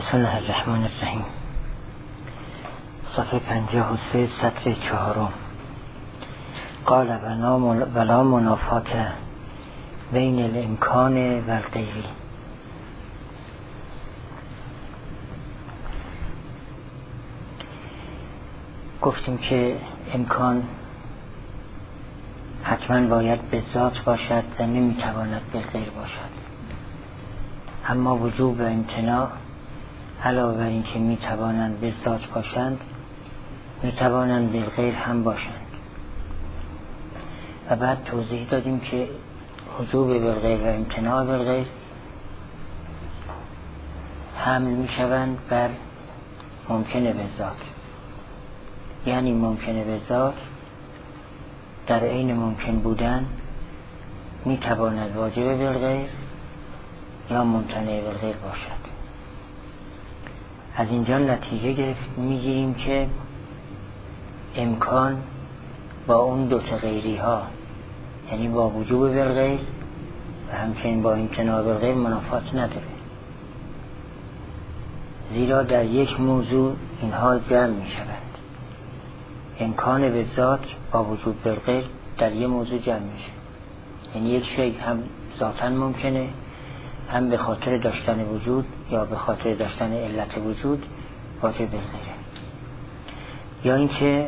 بسم الله الرحمن الرحیم. صفحه 53 سطر 4. قال ولا منافات بین الامکان و الغیری. گفتیم که امکان حتما باید به ذات باشد و نمیتواند به غیر باشد، اما وجوب و امتناع علاوه بر این که میتوانند به ذات باشند میتوانند به غیر هم باشند. و بعد توضیح دادیم که وجوب به غیر و امتناع به غیر حمل میشوند بر ممکنه به ذات، یعنی ممکنه به ذات در عین ممکن بودن میتواند واجب بالغیر یا ممتنع بالغیر باشد. از اینجا نتیجه میگیریم که امکان با اون دوتا غیری ها، یعنی با وجوب بالغیر و همچنین با امتناع بالغیر منافات نداره، زیرا در یک موضوع اینها جمع میشوند. امکان به ذات با وجود بالغیر در یک موضوع جمع میشه، یعنی یک شی هم ذاتاً ممکنه، هم به خاطر داشتن وجود یا به خاطر داشتن علت وجود واجب بالغیره. یا اینکه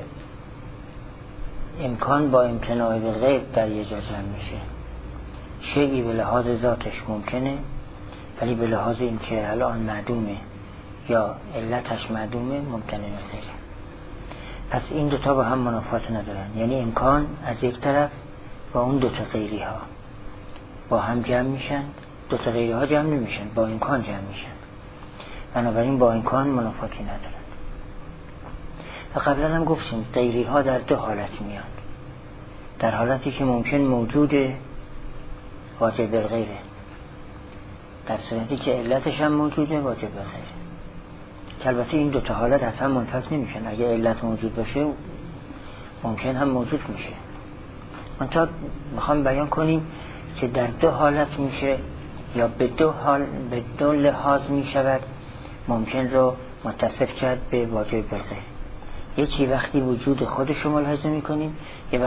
امکان با امتناع بالغیر در یک جا جمع میشه، شیئی به لحاظ ذاتش ممکنه ولی به لحاظ اینکه الان معدومه یا علتش معدومه ممکنه بالغیره. پس این دوتا با هم منافات ندارن، یعنی امکان از یک طرف با اون دوتا غیری ها با هم جمع میشن، دوتا غیری ها جمع نمیشن، با امکان جمع میشن، بنابراین با امکان منافاتی ندارن. و قبلا هم گفتیم غیری ها در دو حالت میان، در حالتی که ممکن موجوده واجب بالغیره، در صورتی که علتش هم موجوده واجب بالغیره. که البته این دوتا حالت اصلا منفک نمیشن، اگه علت موجود باشه ممکن هم موجود میشه. منتها میخوام بیان کنیم که در دو حالت میشه یا به دو لحاظ میشود ممکن رو متصف کرد به واجب بالغیر. یکی وقتی وجود خودش رو ملاحظه میکنیم،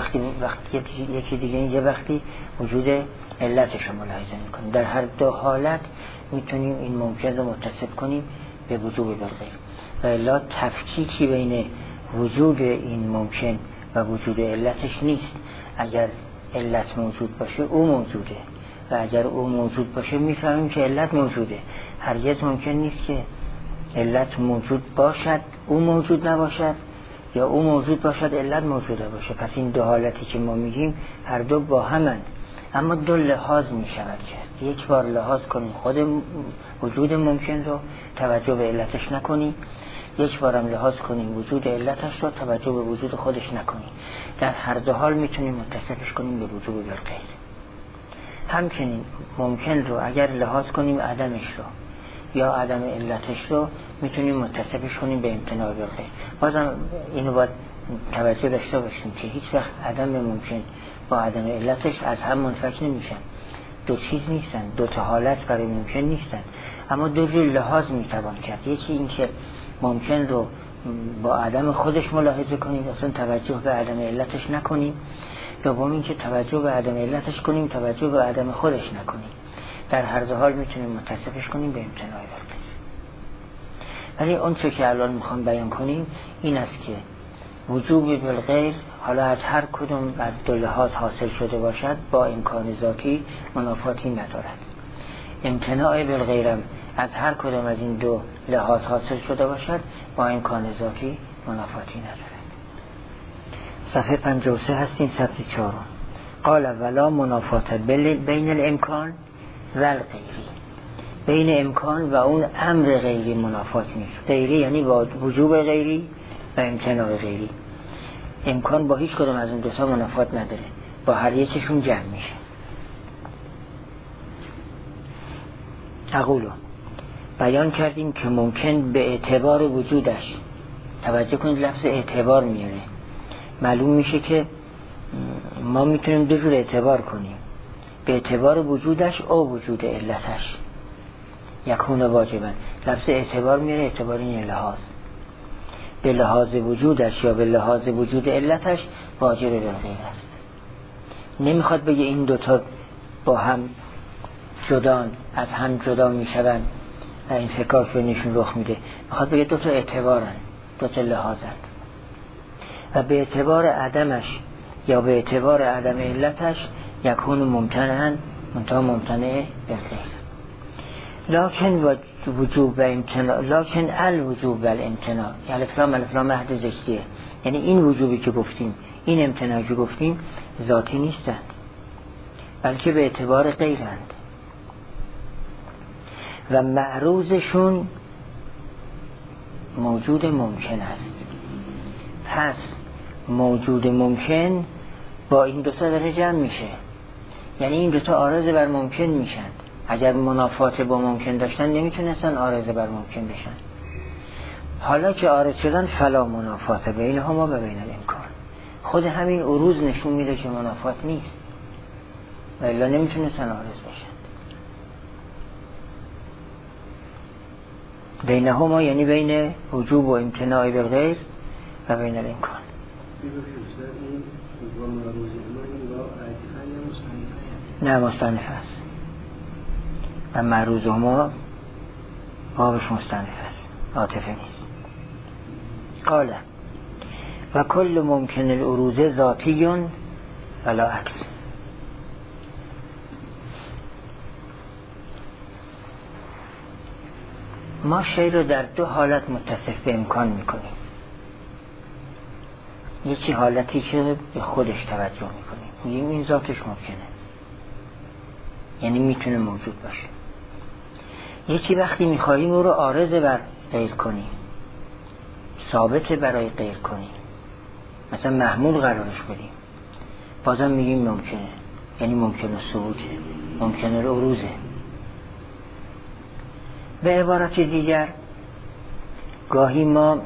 یکی دیگه یه وقتی وجود علتش رو ملاحظه میکنیم. در هر دو حالت میتونیم این ممکن رو متصف کنیم به وجود بالغیر. و الا تفکیکی بین وجود این ممکن و وجود علتش نیست. اگر علت موجود باشه او موجوده و اگر او موجود باشه میفهمیم که علت موجوده. هرگز ممکن نیست که علت موجود باشد او موجود نباشد یا او موجود باشد علت موجوده باشه. پس این دو حالتی که ما میگیم هر دو با همند، اما دو لحاظ میشود کرد. یک بار لحاظ کنیم خود وجود ممکن رو، توجه به علتش نکنیم، یک بارم لحاظ کنیم وجود علتش رو، توجه به وجود خودش نکنیم. در هر دو حال میتونیم متصفش کنیم به وجود بالغیر. همچنین ممکن رو اگر لحاظ کنیم عدمش رو یا عدم علتش رو میتونیم متصفش کنیم به امتناع بالغیر. بازم اینو باید توجه داشته باشیم که هیچ وقت عدم ممکن با عدم علتش از هم منفک نمیشن. دو چیز نیستن، دو تا حالت برای ممکن نیستن، اما دو جور لحاظ میتوان کرد. یکی این که ممکن رو با عدم خودش ملاحظه کنیم، اصلا توجه به عدم علتش نکنیم. دوم این که توجه به عدم علتش کنیم، توجه به عدم خودش نکنیم. در هر دو حال میتونیم متصفش کنیم به امتناع بالغیر. ولی اون چه که الان میخوام بیان کنیم این است که وجوب بالغیر حالا از هر کدوم از دو لحاظ حاصل شده باشد با امکان ذاتی منافاتی ندارد. امتناع بالغیرم از هر کدوم از این دو لحاظ حاصل شده باشد با امکان ذاتی منافاتی ندارد. صفحه 53 هستیم، سطر 4. قال ولا منافات بین الامکان و الغیری. بین امکان و اون امر غیری منافات نیست. غیری یعنی با وجوب غیری و امتناع غیری. امکان با هیچ کدوم از اون دوتا منافات نداره، با هر یکشون جمع میشه. اقولو بیان کردیم که ممکن به اعتبار وجودش، توجه کنید لفظ اعتبار میاره، معلوم میشه که ما میتونیم دو جور اعتبار کنیم، به اعتبار وجودش او وجود علتش. یکون واجبا. لفظ اعتبار میاره اعتبار این لحاظ، به لحاظ وجودش یا به لحاظ وجود علتش واجب به غیر است. نمیخواد بگه این دوتا با هم جدان، از هم جدا میشوند و این فکاک بینشون رخ میده. میخواد بگه دوتا اعتبارن، دوتا لحاظن و به اعتبار عدمش یا به اعتبار عدم علتش یکون ممتنعن منتها ممتنع به غیر. لکن وجوب و امتناع، لکن الوجوب و الامتناع، الف لام عهد ذکریه، یعنی این وجوبی که گفتیم، این امتناعی که گفتیم ذاتی نیستند بلکه به اعتبار غیرند و معروضشون موجود ممکن است. پس موجود ممکن با این دوتا داره جمع میشه، یعنی این دوتا عارض بر ممکن میشن. اگر منافات با ممکن داشتن نمیتونستن عارض بر ممکن بشن. حالا که عارض شدن فلا منافات بینهما و بین الامکان. خود همین عروض نشون میده که منافات نیست و الا نمیتونستن عارض بشن. بینهما یعنی بین وجوب و امتناع بالغیر و بین الامکان. نه مستنف است و معروضهما بابش مستنف است، عاطفه نیست. قال و کل ممکن العروض ذاتی ولا عکس. ما شی رو در دو حالت متصف به امکان میکنیم. یکی حالتی که به خودش توجه میکنیم، میگیم این ذاتش ممکنه، یعنی میتونه موجود باشه. یکی وقتی میخواهیم او رو عارض بر غیر کنیم، ثابت برای غیر کنیم، مثلا محمول قرارش بدیم، بازم میگیم ممکنه، یعنی ممکنه ثبوته، ممکنه العروضه. به عبارت دیگر گاهی ما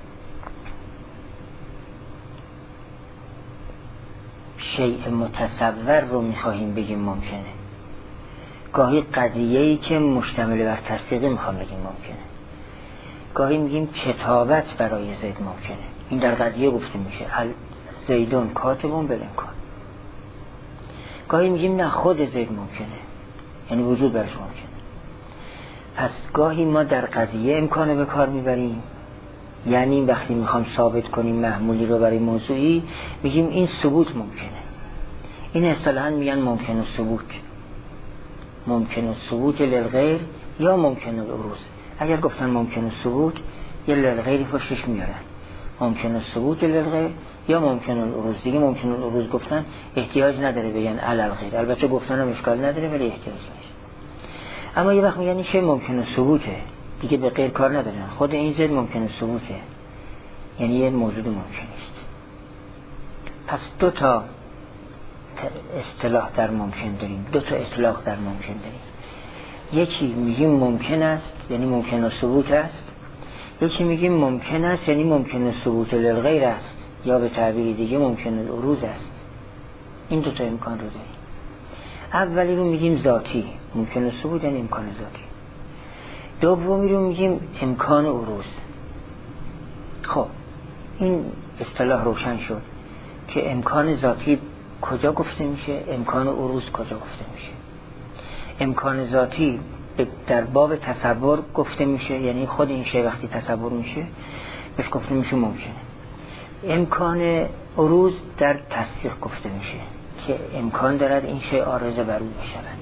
شیء متصور رو میخواهیم بگیم ممکنه، گاهی قضیه‌ای که مشتمل بر تصدیقی میخوام بگیم ممکنه، گاهی میگیم کتابت برای زید ممکنه. این در قضیه گفته میشه زیدون کاتبون بالامکان. گاهی میگیم نه خود زید ممکنه، یعنی وجود برش ممکنه. پس گاهی ما در قضیه امکانه به کار میبریم، یعنی وقتی میخوام ثابت کنیم محمولی رو برای موضوعی میگیم این ثبوت ممکنه. این اصطلاحاً میگن ممکن الثبوت، ممکن الثبوت للغیر یا ممکن العروض. اگر گفتن ممکن الثبوت یا للغیری پشتش میارن، ممکن الثبوت للغیر یا ممکن العروض. دیگه ممکن العروض گفتن احتیاج نداره بگن الالغیر، البته گفتن هم اشکال نداره ولی احتیاج نیست. اما یه وقت میگن این شی ممکن الثبوته، دیگه به غیر کار ندارن، خود این زد ممکن الثبوته، یعنی یه موجود ممکن است. پس دو تا اصطلاح در ممکن داریم، دو تا اطلاق در ممکن داریم. یکی میگیم ممکن است یعنی ممکن الثبوت است، یکی میگیم ممکن است یعنی ممکن الثبوت للغیر است، یا به تعبیر دیگه ممکن العروض است. این دو تا امکان رو داریم. اولی رو میگیم ذاتی، ممکن الثبوت یعنی امکان ذاتی. دومی رو میگیم امکان عروض. خب این اصطلاح روشن شد که امکان ذاتی کجا گفته میشه، امکان عروض کجا گفته میشه. امکان ذاتی در باب تصور گفته میشه، یعنی خود این شی وقتی تصور میشه بهش گفته میشه ممکنه. امکان عروض در تصدیق گفته میشه که امکان دارد این شی عارض بر او بشود.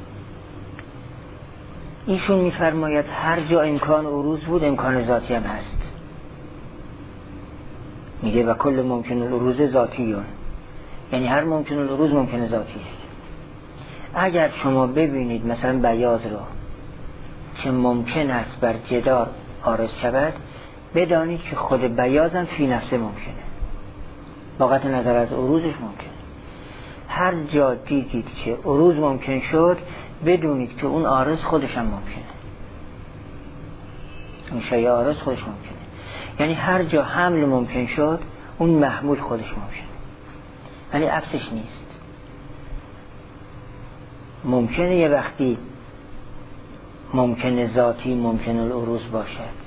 ایشون میفرماید هر جا امکان عروض بود امکان ذاتی هم هست. میگه و کل ممکن العروض ذاتیون، یعنی هر ممکن العروض ممکن ذاتی است. اگر شما ببینید مثلا بیاض رو که ممکن است بر جدار عارض شود، بدانید که خود بیاض هم فی نفسه ممکنه، با قطع نظر از عروضش ممکنه. هر جا دیدید که عروض ممکن شد بدونید که اون عارض خودش هم ممکنه، اون شیء عارض خودش ممکنه. یعنی هر جا حمل ممکن شد اون محمول خودش ممکنه، ولی عکسش نیست. ممکنه یه وقتی ممکن ذاتی ممکن العروض باشد.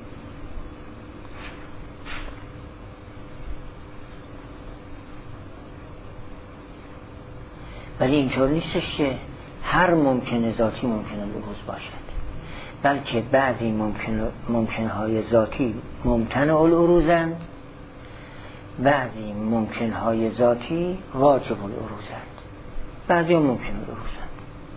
ولی اینطور نیستش که هر ممکن ذاتی ممکن العروض باشد، بلکه بعضی ممکنهای ذاتی ممتنع العروضند، بعضی ممکنهای ذاتی واجب العروضند، بعضی هم ممکن العروضند.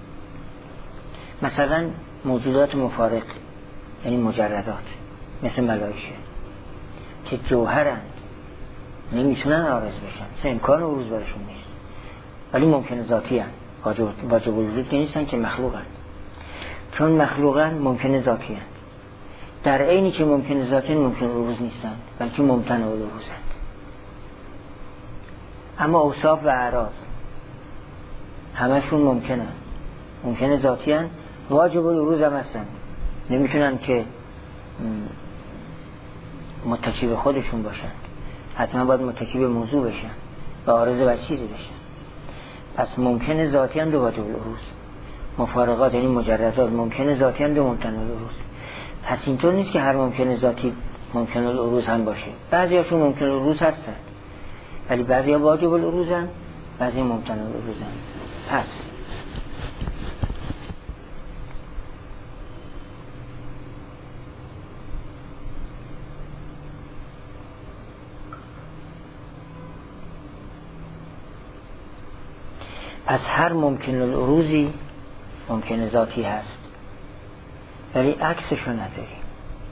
مثلا موجودات مفارق یعنی مجردات مثل ملائکه که جوهرند، نمیتونن عارض بشن، اصلا امکان عروض برشون نیست، ولی ممکن ذاتی هستند. واجب الوجود نیستن که مخلوقن، چون مخلوقن ممکن ذاتی هستند. در عینی که ممکن ذاتی ممکن عروض نیستن، بلکه ممتنع العروضند. اما اوصاف و اعراض همشون ممکنن، ممکن ذاتی هستند، واجب العروض هم هستن، نمیتونن که متکی به خودشون باشن، حتما باید متکی به موضوع بشن و عارض بر چیزی بشن. پس ممکن ذاتی هم دو واجب العروض، مفارقات یعنی مجردات ممکن ذاتی هم دو ممتنع العروض. پس اینطور نیست که هر ممکن ذاتی ممکن العروض هم باشه، بعضی هاشون ممکن العروض هستن ولی بعضی ها واجب العروض هم، بعضی ممتنع العروض هم. پس هر ممکن العروضی ممکن ذاتی هست ولی عکسشو نداریم.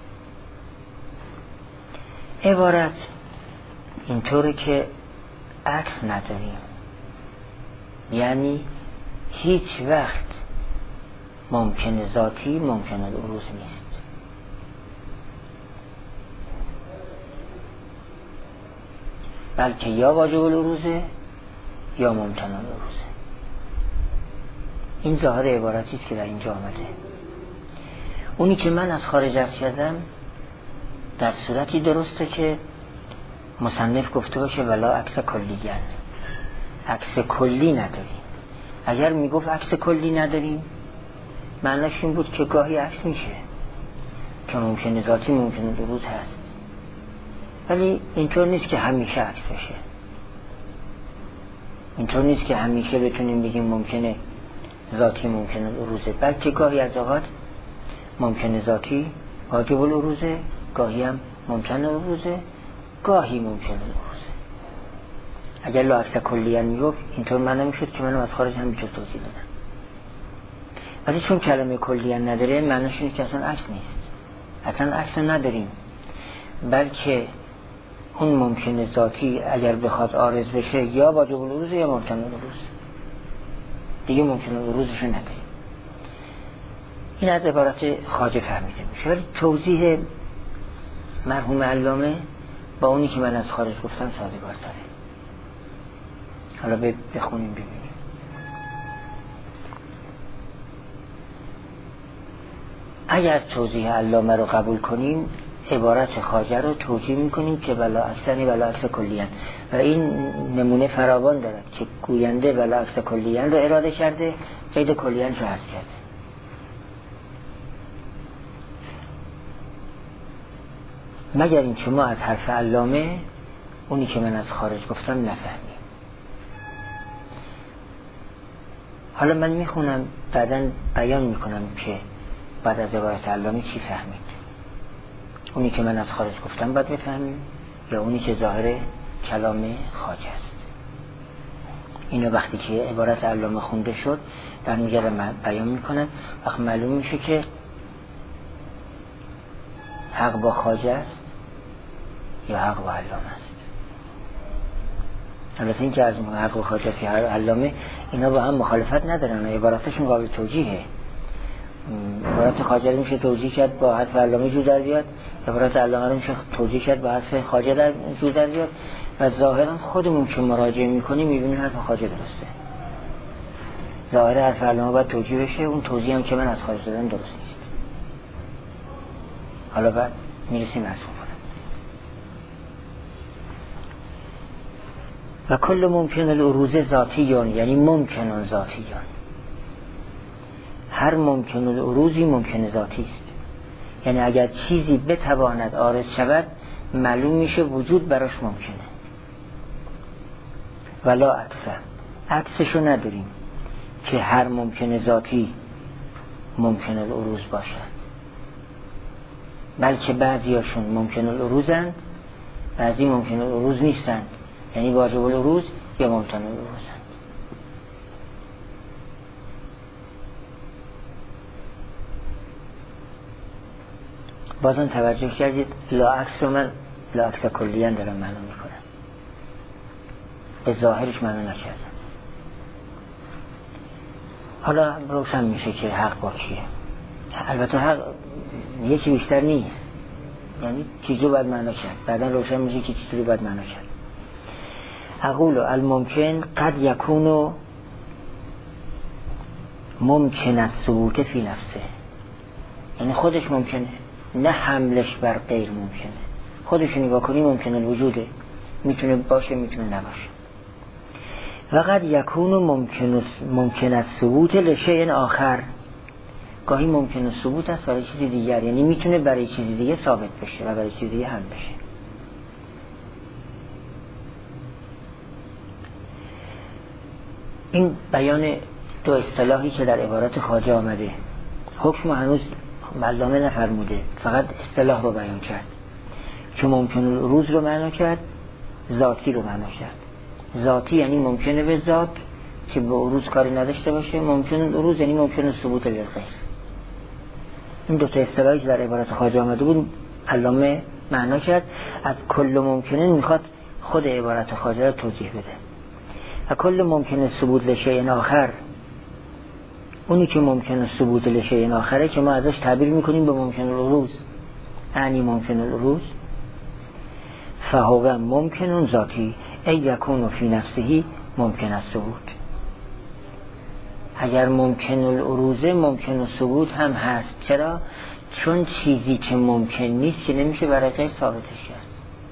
عبارت اینطوره که عکس نداریم، یعنی هیچ وقت ممکن ذاتی ممکن العروض نیست. بلکه یا واجب العروضه یا ممتنع العروضه. این ظاهر عبارتی است که در اینجا آمده. اونی که من از خارج عرض کردم در صورتی درسته که مصنف گفته باشه ولا عکس کلیه، عکس کلی نداریم. اگر میگفت عکس کلی نداریم معنیش این بود که گاهی عکس میشه که ممکن ذاتی ممکن العروض هست، ولی اینطور نیست که همیشه عکس بشه. اینطور نیست که همیشه بتونیم بگیم ممکنه ذاتی ممکن العروضه، بلکه گاهی از اوقات ممکن ذاتی واجب العروضه، گاهی هم ممکن العروضه، گاهی ممکن العروضه. اگر لا عکس کلیه میگفت اینطور معنی میشد که منم از خارج هم میشه توضیح دادم، ولی چون کلمه کلیه نداره معنیش اینه که اصلا عکس نیست، اصلا عکس نداریم، بلکه اون ممکن ذاتی اگر بخواد عارض بشه یا واجب العروضه یا ممکن العروضه، دیگه ممکن العروضش نداریم. این از عبارت خواجه فهمیده میشه، ولی توضیح مرحوم علامه با اونی که من از خارج گفتم سازگارتره. حالا بخونیم ببینیم. اگر توضیح علامه رو قبول کنیم عبارت خواجه رو توجیه میکنیم که بلا عکسنی بلا عکس کلیان، و این نمونه فراوان دارد که گوینده بلا عکس کلیان رو اراده کرده، قید کلیان رو حذف کرده. مگر این که ما از حرف علامه اونی که من از خارج گفتم نفهمیم. حالا من میخونم بعداً بیان میکنم که بعد از عبارت علامه چی فهمید، اونی که من از خارج گفتم باید بفهمیم یا اونی که ظاهر کلام خواجه است. اینو وقتی که عبارت علامه خونده شد در میگه من بیان میکنم، وقت معلوم میشه که حق با خواجه است یا حق با علامه است. البته این که از حق با خواجه است یا علامه اینا با هم مخالفت ندارن و عبارتشون قابل توجیهه. عبارت خواجه رو میشه توجیه کرد با حرف علامه جور در بیاد، عبارت علامه رو میشه توجیه کرد با حرف خواجه در جور در بیاد، و ظاهرا خودمون که مراجعه میکنیم میبینیم حرف خواجه درسته. ظاهر حرف علامه باید توجیه بشه، اون توجیه هم که من از خارج دادم درست نیست. حالا بعد میرسیم از و کل ممکن العروض ذاتیون، یعنی ممکنون ذاتیون، هر ممکن العروضی ممکن ذاتی است. یعنی اگر چیزی بتواند عارض شود معلوم میشه وجود براش ممکنه. ولا عکسشو نداریم که هر ممکن ذاتی ممکن العروض باشد، بلکه بعضیاشون ممکن العروضن، بعضی ممکن العروض نیستن، یعنی واجب العروض یا ممکن العروضن. بازم توجه کردید لا عکس رو من لا عکس کلیاً دارم معلوم میکنم، به ظاهرش معلوم نکردم. حالا روشن میشه که حق با کیه. البته حق یکی بیشتر نیست، یعنی چیزی رو باید معنا کرد، بعدا روشن میشه که چیزی رو باید معنا کرد. اقول الممکن قد یکون ممکن الثبوت فی نفسه، یعنی خودش ممکنه، نه حملش بر غیر ممکنه. خودش نگاه کنی ممکن الوجوده، میتونه باشه میتونه نباشه. و قد یکون ممکن الثبوت لشیء آخر، گاهی ممکن الثبوت است برای چیزی دیگر، یعنی میتونه برای چیزی دیگه ثابت بشه و برای چیزی دیگه هم بشه. این بیان دو اصطلاحی که در عبارت خواجه آمده، حکم هنوز علامه نفرموده، فقط اصطلاح رو بیان کرد که ممکن العروض رو معنا کرد، ذاتی رو معنا کرد. ذاتی یعنی ممکنه به ذات که به عروض کاری نداشته باشه، ممکن العروض یعنی ممکن ثبوت للغیر. این دو تا اصطلاحی که در عبارت خواجه آمده بود علامه معنا کرد. از کل ممکنه میخواد خود عبارت خواجه رو توضیح بده. و کل ممکن ثبوت لشیء آخر، اونی که ممکن ثبوت لشیء آخره که ما ازش تعبیر میکنیم به ممکن العروض، یعنی ممکن العروض، فهو ممکن ذاتی ای یکون فی نفسه ممکن الثبوت. اگر ممکن العروض ممکن الثبوت هم هست. چرا؟ چون چیزی که ممکن نیست که نمیشه برای غیر ثابتش کرد،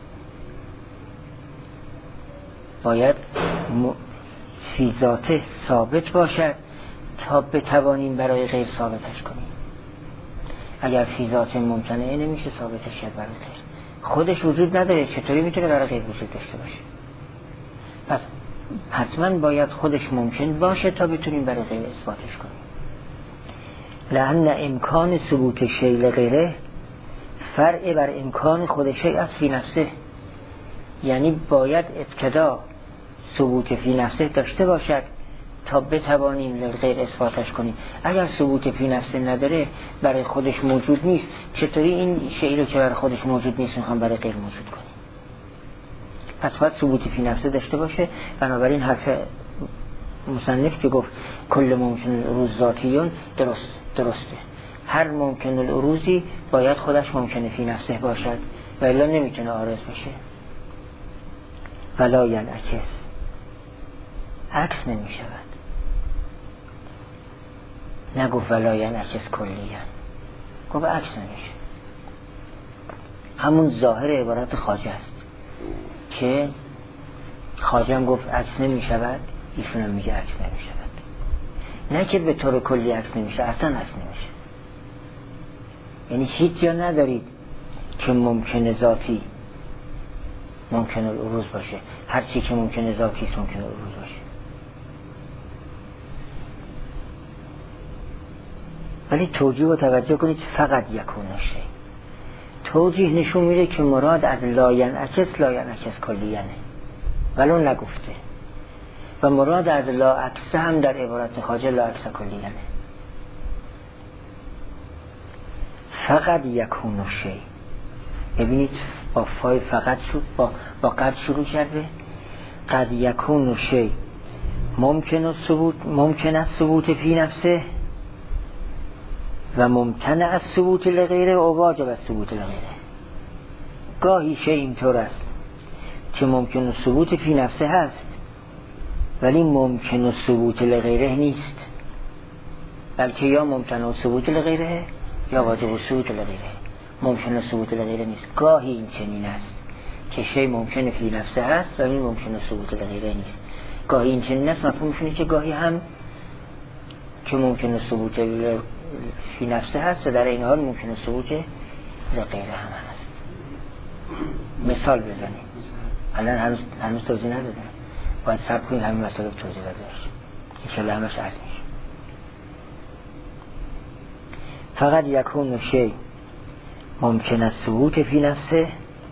باید فی ذاته ثابت باشد تا بتوانیم برای غیر ثابتش کنیم. اگر فی ذاته ممکنه نمیشه ثابتش کرد برای غیر، خودش وجود نداره، چطوری میتونه برای غیر وجود داشته باشه؟ پس حتما باید خودش ممکن باشه تا بتونیم برای غیر اثباتش کنیم. لأن امکان ثبوت شیء لغیره فرع بر امکان خود شیء است فی نفسه، یعنی باید ابتدا ثبوت فی نفسه داشته باشد تا بتوانیم لغیر اثباتش کنیم. اگر ثبوت فی نفسه نداره، برای خودش موجود نیست، چطوری این شیء رو که برای خودش موجود نیست میخوام برای غیر موجود کنیم؟ پس باید ثبوت فی نفسه داشته باشه. بنابراین حرف مصنف که گفت کل ممکن العروض ذاتیون درسته. هر ممکن العروضی باید خودش ممکن فی نفسه باشد و الا نمیتونه عارض بشه. ولا ینعکس، عکس نمی شود. نگفت ولا ینعکس کلیاً، گفت عکس نمیشه. همون ظاهر عبارت خواجه است که خواجه هم گفت عکس نمی شود، ایشون هم میگه عکس نمی شود. نه که به طور کلی عکس نمیشه، اصلا عکس نمیشه. یعنی هیچ جا ندارید که ممکن ذاتی ممکن العروض باشه، هر چی که ممکن ذاتی است ممکن العروض باشه. ولی توجیه و توجه کنید فقط یکون شی. توجیه نشون میده که مراد از لا ینعکس کلیانه، ولو نگفته. و مراد از لا عکس هم در عبارت خواجه لا عکس کلیانه. فقط یکون شی. ببینید با فای فقط شد، با قد شروع کرده. قد یکون شی ممکن الثبوت فی نفسه و ممتنع الثبوت لغیره و واجب الثبوت لغیره. گاهی شی اینطور است که ممکن الثبوت فی نفسه هست ولی ممکن الثبوت لغیره نیست، بلکه یا ممتنع الثبوت لغیره یا واجب الثبوت لغیره. ممکن الثبوت لغیره نیست. گاهی این چنین است که شی ممکن فی نفسه هست ولی ممکن الثبوت لغیره نیست. گاهی این چنین است، مفهومش اینه که گاهی هم که ممکنه ثبوت فی نفسه هست و در این حال ممکنه ثبوت لغیره هم هست. مثال بزنیم. الان هنوز توضیح ندادم، باید صبر کنید همین مسئله توضیح داده باشه، انشاءالله همش عرض میشه. فقط یکون شی ممکن است ثبوت فی نفسه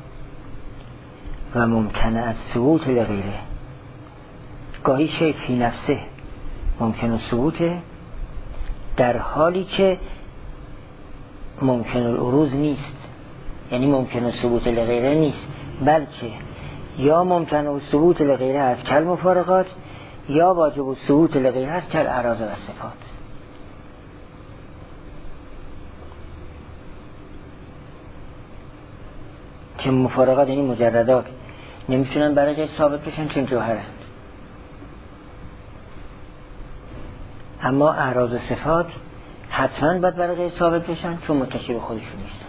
و ممکن است ثبوت لغیره. گاهی شی فی نفسه ممکن است ثبوته در حالی که ممکن العروض نیست، یعنی ممکن ثبوت لغیره نیست، بلکه یا ممکن ثبوت لغیره است کل مفارقات یا واجب ثبوت لغیره است کل اعراض و صفات. که مفارقات یعنی مجردات نمیتونن برای جای ثابت بشن چون جوهرند، اما اعراض و صفات حتما باید برای جای ثابت بشن چون متکی به خودشون نیستن.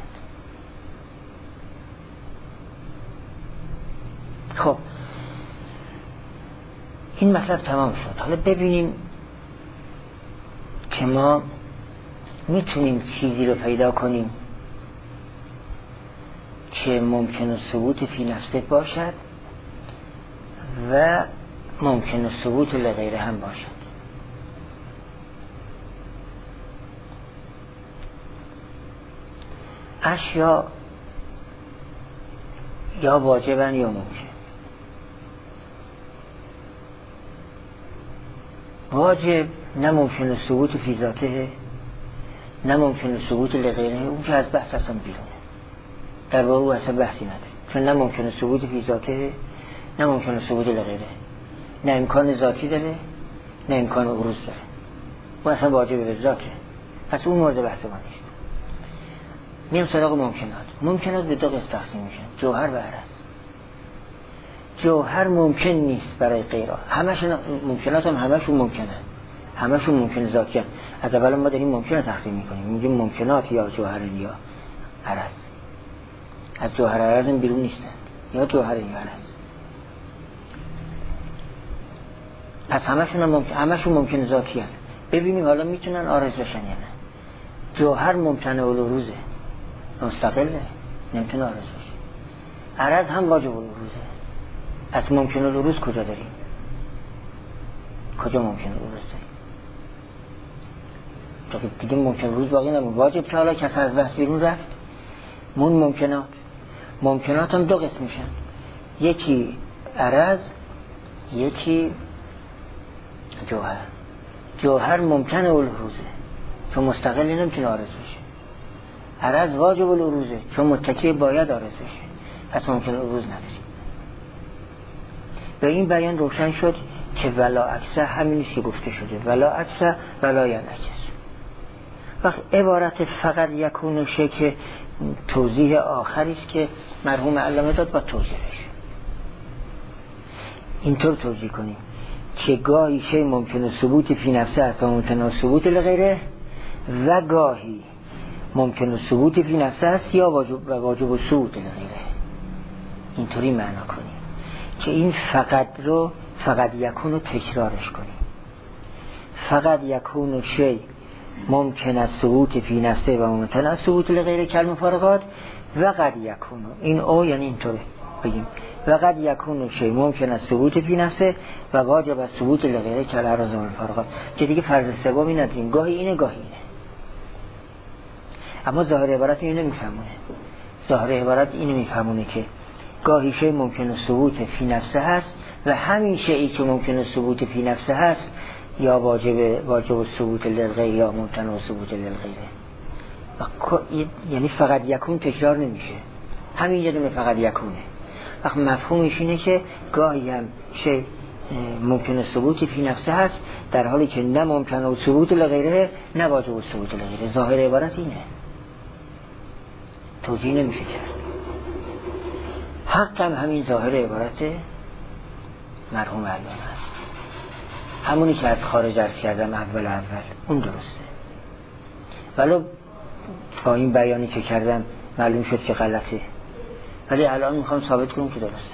خب این مطلب تمام شد. حالا ببینیم که ما میتونیم چیزی رو پیدا کنیم که ممکن ثبوت فی نفسه باشد و ممکن ثبوت لغیره هم باشد. اشیا یا واجبن یا ممکن. واجب نه ممکن ثبوت فی ذاته نه ممکن ثبوت لغیره، اون که از بحث اصلا بیرونه، در واقع او اصلا بحثی نداره، چون نه ممکن ثبوت فی ذاته نه ممکن ثبوت لغیره، نه امکان ذاتی داره نه امکان عروض داره، او اصلا واجب به ذاته، پس اون مورد بحث ما نیست. میام سراغ ممکنات. ممکنات به دو قسم تقسیم میشن، جوهر و عرض. جوهر ممکن نیست برای غیره، همشون ممکنات هم همشون ممکنه، همشون ممکن ذاتی هم. از اول ما داریم ممکنات تقسیم میکنیم، میگیم ممکنات یا جوهر یا عرض. از جوهر عرض هم بیرون نیستن، یا جوهر یا عرض. پس همشون ممکن ذاتی هم. ببینیم حالا میتونن عارض بشن یا نه. جوهر ممکنه العروضه، مستقله، نمیتونه عارض بشه. عرض هم واجب العروضه. پس ممکن العروض کجا داریم؟ کجا ممکن العروض داریم؟ دیگه ممکن العروض باقی نمون. واجب که حالا کسی از بحث بیرون رفت. ممکنات هم دو قسم میشن، یکی عرض یکی جوهر. جوهر ممکن العروضه چون مستقل نمیتونه عارض بشه. عرض واجب العروضه چون متکی باید عارض بشه، پس ممکن العروض نداریم. به این بیان روشن شد که ولا عکسه همینی که گفته شده، ولا عکسه ولا ینعکس. وقت عبارت فقط یکون شه که توضیح آخری است که مرحوم علامه داد با توضیحش. اینطور توضیح کنیم که گاهی شی ممکنه ثبوت فی نفسه است و ممکنه ثبوت لغیره، و گاهی ممکنه ثبوت فی نفسه است یا واجب و ثبوت لغیره. اینطوری معنا کنیم که این فقط رو فقط یکون رو تکرارش کنیم. فقط یکون شی ممکن است ثبوت فی نفسه و ممکن است ثبوت لغیره کل مفارقات و قد یکون. این او یعنی اینطوره بگیم و قد یکون شی ممکن است ثبوت فی نفسه و واجب است ثبوت لغیره کل اعراض و مفارقات، که دیگه فرض سومی نداریم، گاهی اینه گاهی اینه. اما ظاهر عبارت اینو نمیفهمونه. ظاهر عبارت اینو میفهمونه که گاهی شی ممکن ثبوت فی نفسه هست و همین شیئی که ممکن ثبوت فی نفسه هست یا واجب ثبوت للغیره یا ممکن ثبوت للغیره. یعنی فقط یکون تکرار نمیشه، همین یه دونه فقط یکونه. وقت مفهومش اینه که گاهی هم شی ممکن ثبوت فی نفسه هست در حالی که نه ممکن ثبوت للغیره نه واجب ثبوت للغیره. ظاهر عبارت اینه، توجیه نمیشه کرد. حق هم همین ظاهر عبارت مرحوم علامه است، همونی که از خارج عرض کردم اول اون درسته، ولو با این بیانی که کردم معلوم شد که غلطه، ولی الان میخوام ثابت کنم که درسته.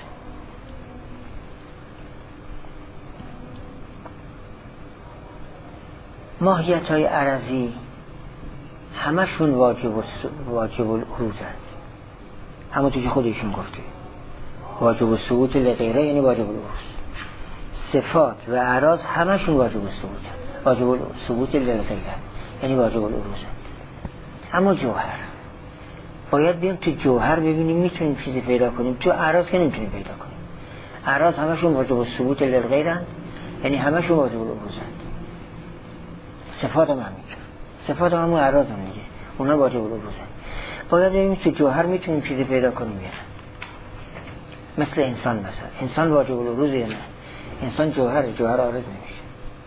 ماهیت های عرضی همشون واجب العروض هست، همونطور که خودشون گفته واجب الثبوت لغیره یعنی واجب العروض. صفات و اعراض همشون واجب الثبوت هست، واجب الثبوت لغیره یعنی واجب العروض هست. اما جوهر باید بیام تو جوهر ببینیم میتونیم چیزی پیدا کنیم، تو اعراض که نمیتونیم پیدا کنیم. اعراض همشون واجب الثبوت لغیره یعنی همشون واجب العروض هست. صفات هم همینطور، صفات هم همون اعراض هم دیگه، اونا واجب العروض هست. باید ببینیم تو جوهر میتونیم چیزی پیدا کنیم یا نه. مثل انسان مثلا، انسان واجب العروض یا نه؟ انسان جوهر عارض نمیشه.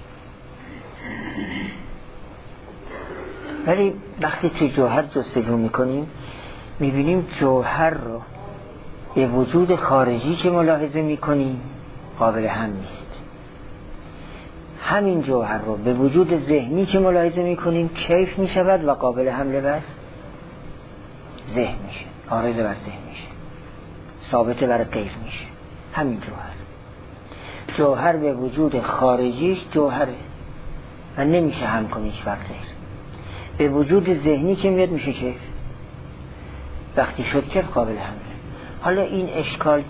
ولی وقتی تو جوهر جستجو میکنیم میبینیم جوهر رو به وجود خارجی که ملاحظه میکنیم قابل هم نیست. همین جوهر رو به وجود ذهنی که ملاحظه میکنیم کیف میشود و قابل حمله بر ذهن میشه، عارض بر ذهن میشه، ثابت بر غیر میشه. همین جوهر به وجود خارجیش جوهره و نمیشه هم کنیش بر غیر. به وجود ذهنی که میاد میشه کیف، وقتی شد کیف قابل حمله. حالا این اشکال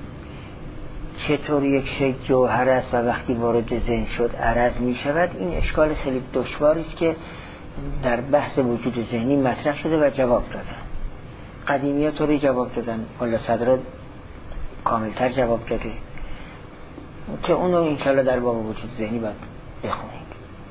چطور یک شی جوهر است و وقتی وارد ذهن شد عرض می شود، این اشکال خیلی دشواری است که در بحث وجود ذهنی مطرح شده و جواب دادن. قدیمی‌ها طوری جواب دادن، ملا صدرا کاملتر جواب داده که اونو انشالله در باب وجود ذهنی باید بخونید.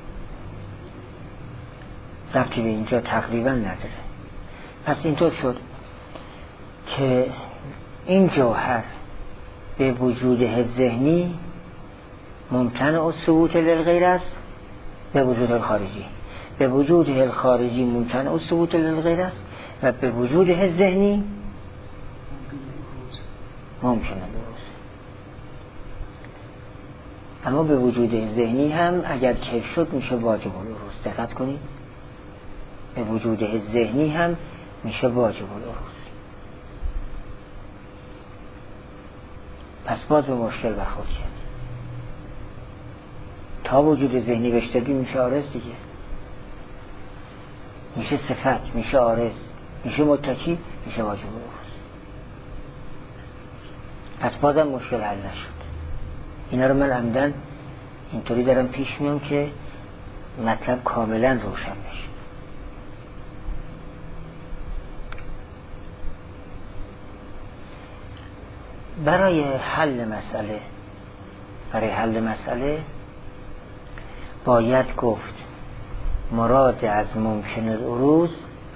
ربطی به اینجا تقریبا نداره. پس اینطور شد که این جوهر به وجود ذهنی ممتنع الثبوت للغیر است، به وجود الخارجی به وجود الخارجی ممتنع الثبوت للغیر است و به وجود ذهنی ممکن العروض. اما به وجود ذهنی هم اگر کیف شد میشه واجب العروض. دقت کنید، به وجود ذهنی هم میشه واجب العروض. پس باز به مشکل برخورد کرد. تا وجود ذهنی بشتگی میشه عارض دیگه، میشه صفت، میشه عارض، میشه متکی، میشه واجب العروض. پس بازم مشکل حل نشد. اینا رو من عمدن اینطوری دارم پیش میام که مطلب کاملا روشن بشه. برای حل مسئله باید گفت مراد از ممکن العروض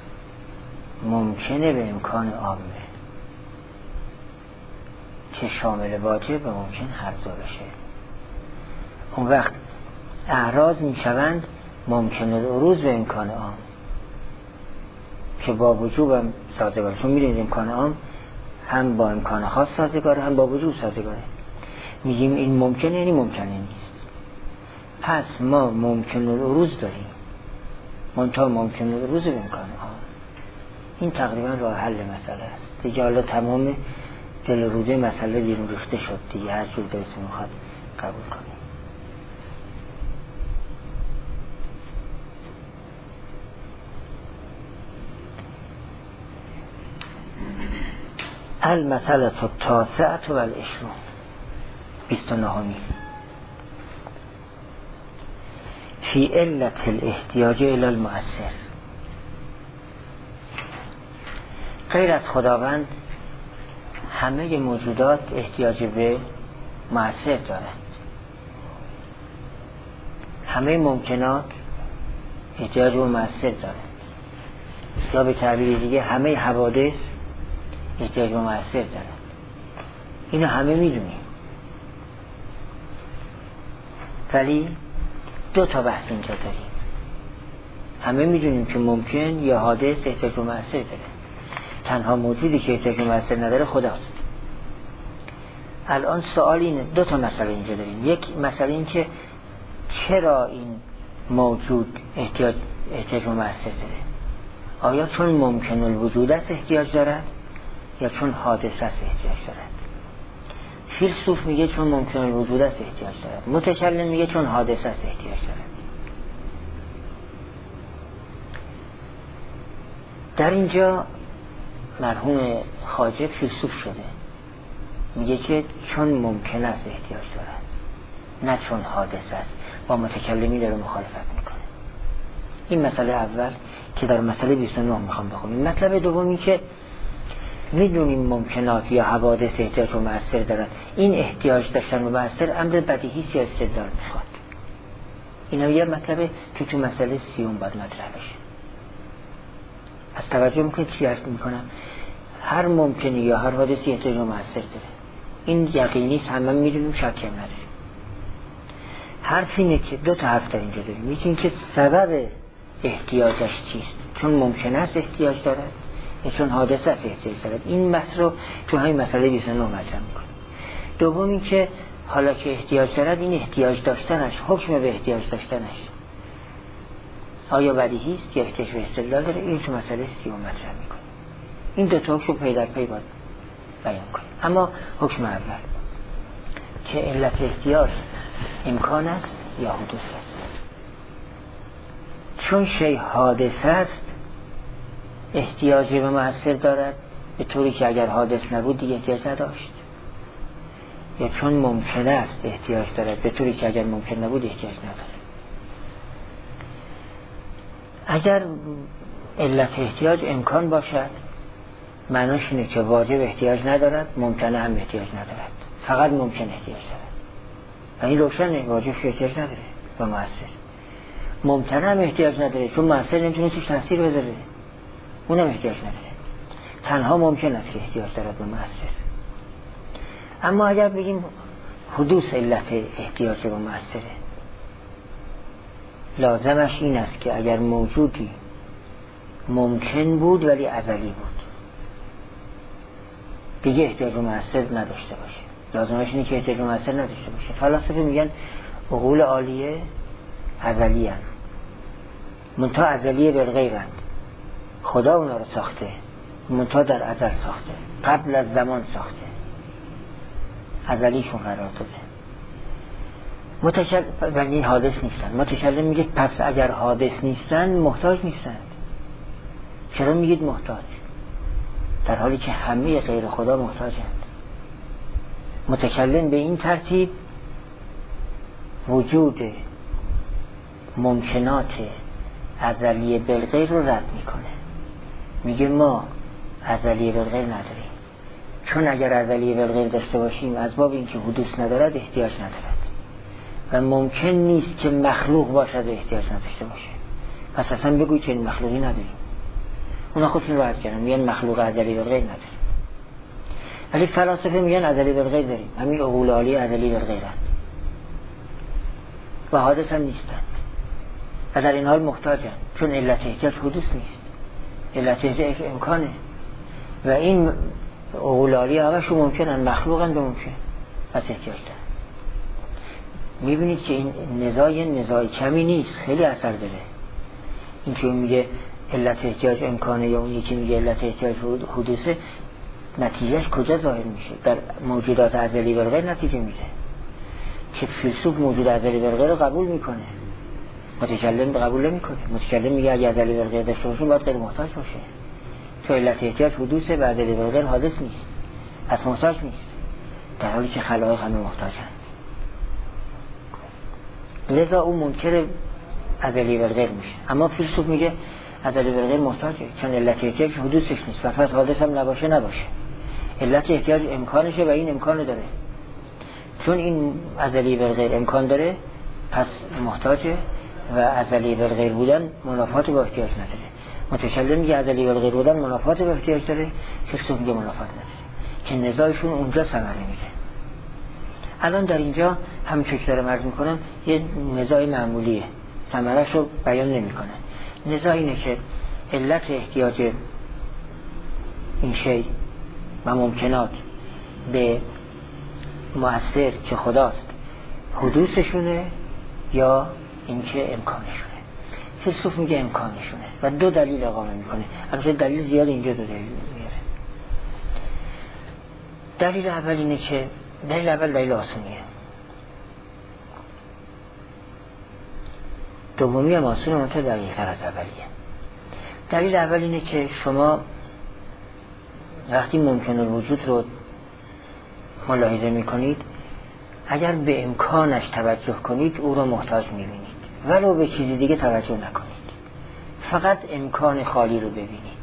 ممکنه به امکان عامه که شامل واجب و ممکن هر دو بشه. اون وقت اعراض میشوند ممکن العروض به امکان عام که با وجوب هم سازگاره. چون میدونید امکان عام هم با امکان خاص سازگاره هم با وجود سازگاره. میگیم این ممکنه یعنی ممکنه نیست. پس ما ممکن العروض داریم، منتها ممکن العروض به امکان عام. این تقریبا راه حل مسئله است دیگه. حالا تمام دل روده مسئله بیرون ریخته شد دیگه، هر جور دلتون میخواد قبول کنید. المسألة التاسعة والعشرون 29 فی علت الاحتیاج الى المؤثر. غیر از خداوند همه موجودات احتیاج به مؤثر دارند. همه ممکنات احتیاج به مؤثر دارند، یا به تعبیر دیگه همه حوادث احتیاج به مؤثر دارند. اینو همه میدونیم، ولی دو تا بحث اینجا داریم. همه میدونیم که ممکن یا حادث احتیاج به مؤثر داره. تنها موجودی که احتیاج به مؤثر نداره خداست. الان سوال اینه، دو تا مسئله اینجا داریم. یک مسئله این که چرا این موجود احتیاج به مؤثر داره؟ آیا چون ممکن الوجود است احتیاج دارد یا چون حادث است احتیاج دارد؟ فیلسوف میگه چون ممکن الوجود است احتیاج دارد، متکلم میگه چون حادث است احتیاج دارد. در اینجا مرحوم خواجه فیلسوف شده، میگه که چون ممکن است احتیاج دارد نه چون حادث است، با متکلمی داره مخالفت میکنه. این مسئله اول که در مسئله 29 میخوام بخونیم. مطلب دومی که میدونیم ممکنات یا حوادث احتیاج و مؤثر دارن، این احتیاج داشتن و مؤثر امر بدیهی یا استدلال میخواد. اینا یه مطلب که تو مسئله 30 باید مطرح بشه. از توجه میکنید چی عرض میکنم؟ هر ممکنی یا هر حادثی احتیاج و مؤثر داره، این یقینی است، همه میدونیم، شکی هم نداریم. حرف اینه که دو تا حرف در اینجا داریم. یکی این که سبب احتیاجش چیست، چون ممکن است احتیاج دارد یا چون حادث است احتیاج دارد. این مسئله رو تو همین مسئله 29 مطرح میکنه. دوم این که حالا که احتیاج دارد، این احتیاج داشتنش، حکم به احتیاج داشتنش آیا بدیهی است یا احتیاج به استدلال داره، این تو مسئله 30 مطرح میکنه. این دو تا حکم پی در پی باید بیان کنیم. اما حکم اول که علت احتیاج امکان است یا حدوث است. چون شی حادث است احتیاج به مؤثر دارد، به طوری که اگر حادث نبود دیگه احتیاج نداشت، یا چون ممکن است احتیاج دارد، به طوری که اگر ممکن نبود احتیاج ندارد. اگر علت احتیاج امکان باشد، معناش اینه که واجب احتیاج ندارد، ممکن هم احتیاج ندارد، فقط ممکن احتیاج دارد. و این روشنه، واجب احتیاج نداره و مؤثر. ممکن هم احتیاج نداره، چون مؤثر نمیتونه توش تاثیر بذاره، اونم احتیاج نداره. تنها ممکن است که احتیاج دارد و مؤثر. اما اگر بگیم حدوث علت احتیاج و مؤثره، لازمش این است که اگر موجودی ممکن بود ولی ازلی بود، دیگه احتیاج و مؤثر نداشته باشه. لازمش اینه که احتیاج و مؤثر نداشته باشه. فلاسفه میگن عقول عالیه ازلی هست، منتها ازلیه بالغیبند. خدا اونا رو ساخته، منتها در ازل ساخته، قبل از زمان ساخته، ازلیشون قرار داده. ولی حادث نیستن. متکلم میگه پس اگر حادث نیستن محتاج نیستن. چرا میگید محتاج؟ در حالی که همه غیر خدا محتاجند. متکلم به این ترتیب وجود ممکنات ازلی بالغیر رو رد میکنه. میگه ما ازلی بالغیر نداریم، چون اگر ازلی بالغیر داشته باشیم از باب اینکه حدوث ندارد احتیاج ندارد و ممکن نیست که مخلوق باشد و احتیاج نداشته باشه. پس اصلا بگوی که این مخلوقی نداریم. اونا خودشون راحت کردن، میگن مخلوق ازلی بالغیر نداریم. ولی فلاسفه میگن ازلی بالغیر داریم. همین عقول عالی ازلی بالغیرند و حادث هم نیستن و در این حال محتاجن، چون علت احتیاج حدوث نیست، علت احتیاج امکانه. و این عقول عالی همشون ممکنن، مخلوقن به ممکن، پس احتیاج دارن. میبینید که این نزاع کمی نیست، خیلی اثر داره. این که میگه علت احتیاج امکانه یا اون یکی میگه علت احتیاج حدوثه، نتیجهش کجا ظاهر میشه؟ در موجودات ازلی بالغیر نتیجه میده که فیلسوف موجود ازلی بالغیر رو قبول میکنه، متکلم قبول نمیکنه. متکلم میگه اگه ازلی بالغیر داشته باشیم باید غیر محتاج باشه، چون علت احتیاج حدوثه و ازلی بالغیر حادث نیست، پس محتاج نیست، در حالی که خلایق همه محتاجن. لذا اون منکر ازلی بالغیر میشه. اما فیلسوف میگه ازلی بالغیر محتاجه، چون علت احتیاج حدوثش نیست و پس حادث هم نباشه. علت احتیاج امکانشه و این امکان داره. چون این ازلی بالغیر امکان داره پس محتاجه و ازلی بالغیر بودن منافات با احتیاج نداره. متکلم میگه ازلی بالغیر بودن منافات با احتیاج داره، فیلسوف میگه منافات نداره، که نزاعشون اونجا ثمره میده. الان در اینجا همونطور که دارم عرض میکنم یه نزاع معمولیه، ثمره‌ش رو بیان نمیکنه. نزاع اینه که علت احتیاج این شی و ممکنات به مؤثر که خداست حدوثشونه یا اینکه امکانشونه. فیلسوف میگه امکانشونه و دو دلیل اقامه میکنه. البته دلیل زیاد اینجا دو دلیل میاره. دلیل اول اینه که دلیل اول دلیل آسونیه، دومی هم آسونه، منطقه دقیق‌تر از اولیه. دلیل اول اینه که شما وقتی ممکن الوجود رو ملاحظه میکنید، اگر به امکانش توجه کنید او رو محتاج میبینید، ولو به چیزی دیگه توجه نکنید، فقط امکان خالی رو ببینید،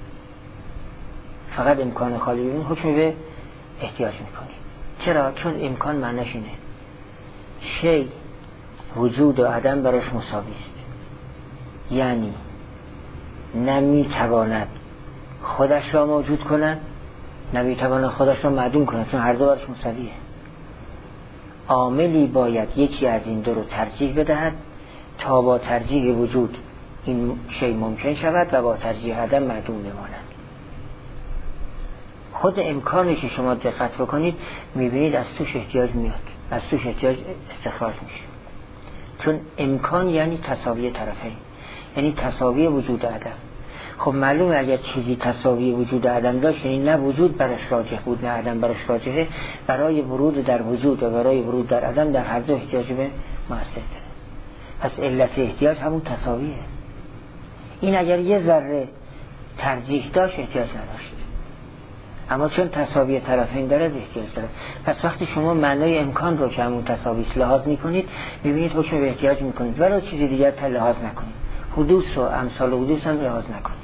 فقط امکان خالی رو ببینید، حکم به احتیاج میکنید. چرا؟ چون امکان معنیش اینه شی وجود و عدم براش مساوی است، یعنی نمیتواند خودش را موجود کند، نمیتواند خودش را معدوم کند، چون هر دو براش مساویه. عاملی باید یکی از این دو رو ترجیح بدهد تا با ترجیح وجود این شی ممکن شود و با ترجیح عدم معدوم بماند. خود امکانی که شما دقت بکنید میبینید از توش احتیاج میاد، از توش احتیاج استخراج میشه، چون امکان یعنی تساوی طرفین، یعنی تساوی وجود عدم. خب معلومه اگر چیزی تساوی وجود عدم داشت، یعنی نه وجود برش راجح بود نه عدم برش راجحه، برای ورود در وجود و برای ورود در عدم در هر دو احتیاج به مؤثر داره. پس علت احتیاج همون تساویه. این اگر یه ذره ترجیح داشت احتیاج نداشت، اما چون تساوی طرفین داره احتیاج داره. پس وقتی شما معنای امکان رو که همون تساوی لحاظ میکنید، میبینید حکم به احتیاج میکنید، ولو چیزی دیگر تا لحاظ نکنید، حدوث و امثال حدوث هم لحاظ نکنید.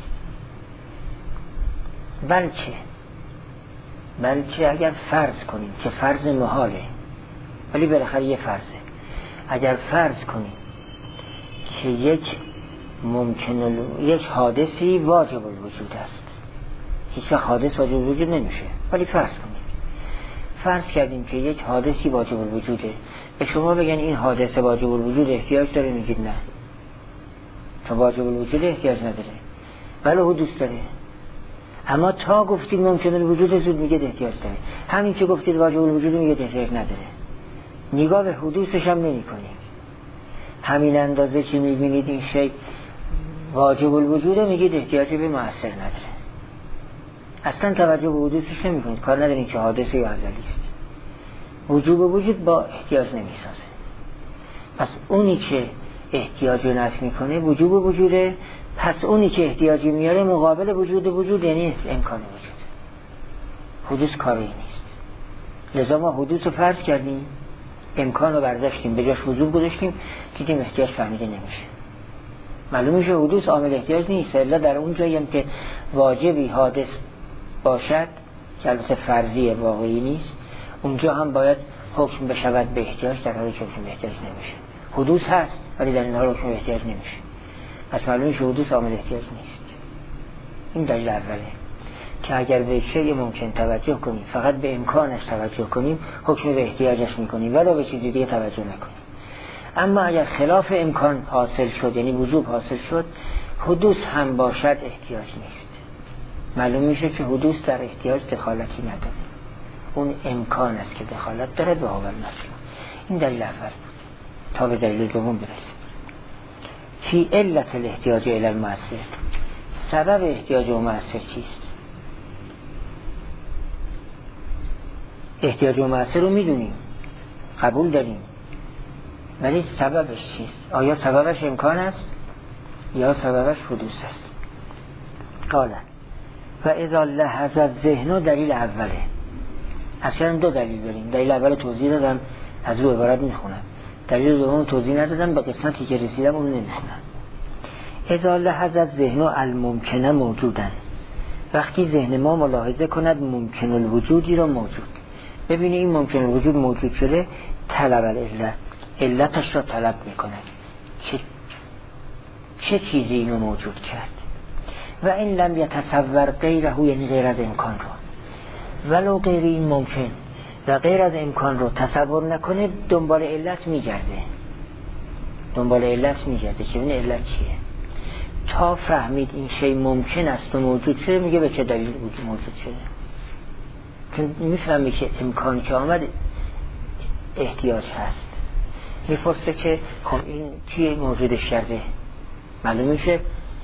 بلکه اگر فرض کنیم که فرض محاله، ولی بالاخره یه فرضه، اگر فرض کنیم که یک حادثی واجب الوجود است، هیچ وقت حادث واجب الوجود نمیشه، ولی فرض کردیم که یک حادثی واجب الوجوده، به شما بگن این حادثه واجب الوجود احتیاج داره، میگید نه، تا واجب الوجود احتیاج نداره ولی حدوث داره. اما تا گفتید ممکن الوجود زود میگه احتیاج داره، همین که گفتید واجب الوجود میگه احتیاج نداره، نگاه به حدوثش هم نمی کنید. همین اندازه که میبینید این شی واجب الوجود میگید احتیاج به مؤثر نداره، اصلا توجه به حدوثش نمی کنید، کار ندارین که حادثه یا ازلی است. وجوب وجود با احتیاج نمیسازه. پس اونی که احتیاج رو نفی میکنه وجوب وجوده، پس اونی که احتیاجی میاره مقابل وجود یعنی امکان وجود. حدوث کاری نیست، لذا ما حدوث رو فرض کردیم، امکان رو برداشتیم، به جاش وجوب گذاشتیم، دیدیم احتیاج فهمیده نمیشه. معلوم میشه حدوث عامل احتیاج نیست، الا در اون جایی هم که واجبی حادث باشد که البته فرضی واقعی نیست، اونجا هم باید حکم بشود به احتیاج، در حالی که حکم به احتیاج نمیشه. حدوث هست ولی در این حال حکم به احتیاج نمیشه، پس معلوم میشه حدوث عامل احتیاج نیست. این دلیل اوله که اگر به شیء ممکن توجه کنیم، فقط به امکانش توجه کنیم، حکم به احتیاجش میکنیم ولی به چیزی دیگه توجه نکنیم. اما اگر خلاف امکان حاصل شد، یعنی وجوب حاصل شد، حدوث هم باشد احتیاج نیست. معلوم میشه که حدوث در احتیاج دخالتی نداره، اون امکان است که دخالت داره به اول مثلا. این دلیل اول بود. تا به دلیل دوم برسیم. فی علت الاحتیاج الی المؤثر، سبب احتیاج و مؤثر چیست؟ احتیاج و مؤثر رو میدونیم، قبول داریم، ولی سببش چیست؟ آیا سببش امکان است یا سببش حدوث است؟ قالا و اذا لحظ الذهن، دلیل اوله. اصلا دو دلیل داریم، دلیل اول توضیح دادم، از رو عبارت میخونم، دلیل دوم توضیح ندادم، به قسمتی که رسیدم اون نمیخونم. اذا لحظ الذهن الممکنه موجودن، وقتی ذهن ما ملاحظه کند ممکن الوجودی را موجود، ببینه این ممکن الوجود موجود شده، طلب العلت، علتش را طلب میکند که چه چیزی اینو موجود کرد. و این لم یتصور غیره، یعنی غیر از امکان رو، ولو غیر این ممکن و غیر از امکان رو تصور نکنه، دنبال علت میگرده که این علت چیه. تا فهمید این شی ممکن است و موجود شده، میگه به چه دلیل موجود شده، چون میفهمی که امکان که آمد احتیاج هست. میپرسه که خب این چیه موجودش کرده، معلوم میشه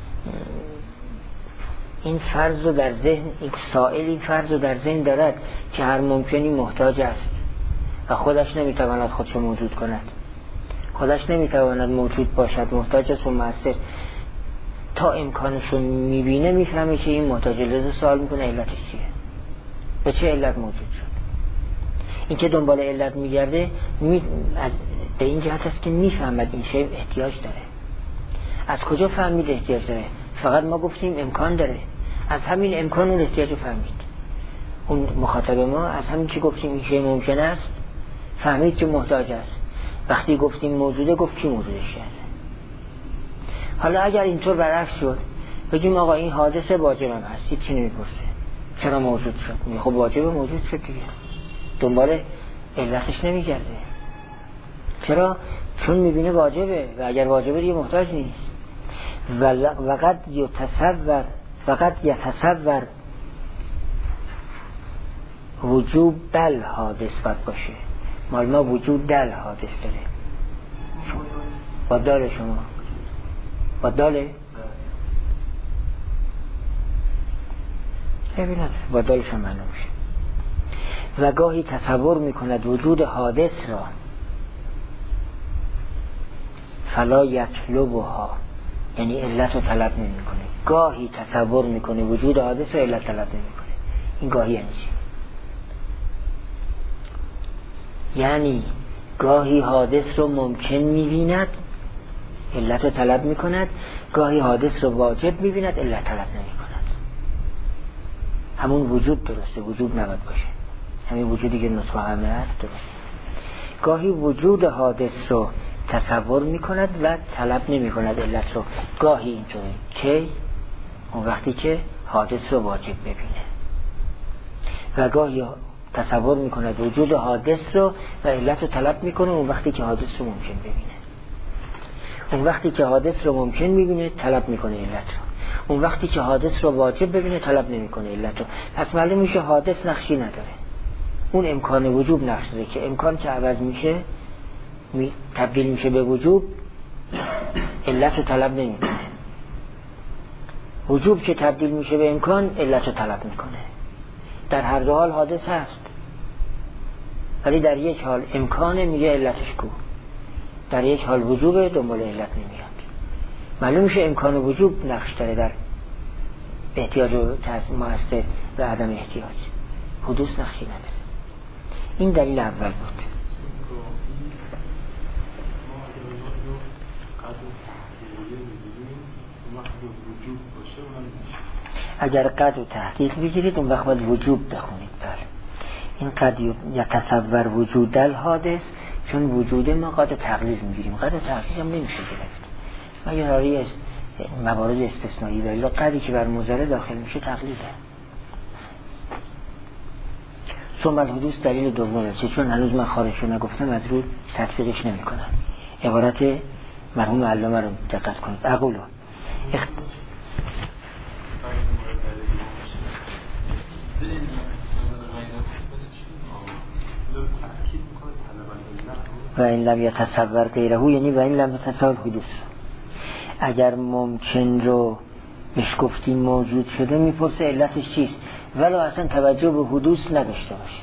این فرض رو در ذهن، این سائل این فرض رو در ذهن دارد که هر ممکنی محتاج است و خودش نمیتواند خودشو موجود کند، خودش نمیتواند موجود باشد، محتاج است و مؤثر. تا امکانش رو میبینه میفهمه که این محتاج لذا سوال میکنه علتش چیه، به چه علت موجود شد. این که دنبال علت میگرده به این جهت است که میفهمد این شی احتیاج داره. از کجا فهمید احتیاج داره؟ فقط ما گفتیم امکان داره، از همین امکان اون احتیاج رو فهمید. اون مخاطب ما از همین که گفتیم این شی ممکن است فهمید که محتاج است. وقتی گفتیم موجوده گفت کی موجودش کرده. حالا اگر اینطور برعکس شد بگیم آقا این حادثه واجب هم هست، هیچ چی نمیپرسه چرا موجود شد، خب واجب موجود شد دیگه، دنبال علتش نمیگرده. چرا؟ چون میبینه واجبه و اگر واجبه دیگه محتاج نیست. وقد یتصور وجوب دل حادث باشه. مال ما وجود دل حادث داره با دال شما با داله ببینید با دالش هم معلوم میشه. و گاهی تصور میکند وجود حادث را فلا یطلبها، یعنی علت رو طلب نمیکنه. گاهی تصور میکنه وجود حادث رو علت طلب نمیکنه. این گاهی یعنی چی؟ یعنی گاهی حادث رو ممکن میبیند علت رو طلب میکند، گاهی حادث رو واجب میبیند علت طلب نمیکند. همون وجود درسته، وجود نباید باشه، همین وجودی که نسخه همه هست درسته. گاهی وجود حادث رو تصور میکند و طلب نمیکند علت رو. گاهی اینطوری که اون وقتی که حادث رو واجب ببینه و گاهی تصور میکند وجود حادث رو و علت رو طلب میکنه اون وقتی که حادث رو ممکن ببینه. اون وقتی که حادث رو ممکن میبینه طلب میکنه علت رو، اون وقتی که حادث رو واجب ببینه طلب نمیکنه علت رو. پس معلوم میشه حادث نقشی نداره، اون امکان وجوب نقش داره که امکان که عوض میشه تبدیل میشه به وجوب، علت رو طلب نمیکنه. وجوب که تبدیل میشه به امکان علت رو طلب میکنه. در هر دو حال حادث هست، ولی در یک حال امکانه میگه علتش کو، در یک حال وجوبه دنبال علت نمیاد. معلوم میشه امکان وجوب نقش داره در احتیاج و مؤثر و عدم احتیاج. حدوث نقشی نداره. این دلیل اول بود. اگر قد و تحقیق بگیرید اون وقت باید وجوب بخونید. بله این قد یتصور وجود الحادث، چون وجود ما قد تقلیل میگیریم، قد تحقیق هم نمیشه گرفت مگر هایی موارد استثنایی دلیل قدی که بر مضارع داخل میشه تقلیده. ثم الحدوث دلیل دومه، چون هنوز من خارجشو نگفتم از روی تطبیقش نمی کنم. عبارت مرحوم علامه رو دقت کنید. اقولو و این لم یتصور غیره، یعنی و این لم یتصور حدوث. اگر ممکن رو بهش گفتیم موجود شده میپرسه علتش چیست، ولی اصلا توجه به حدوث نداشته باشه.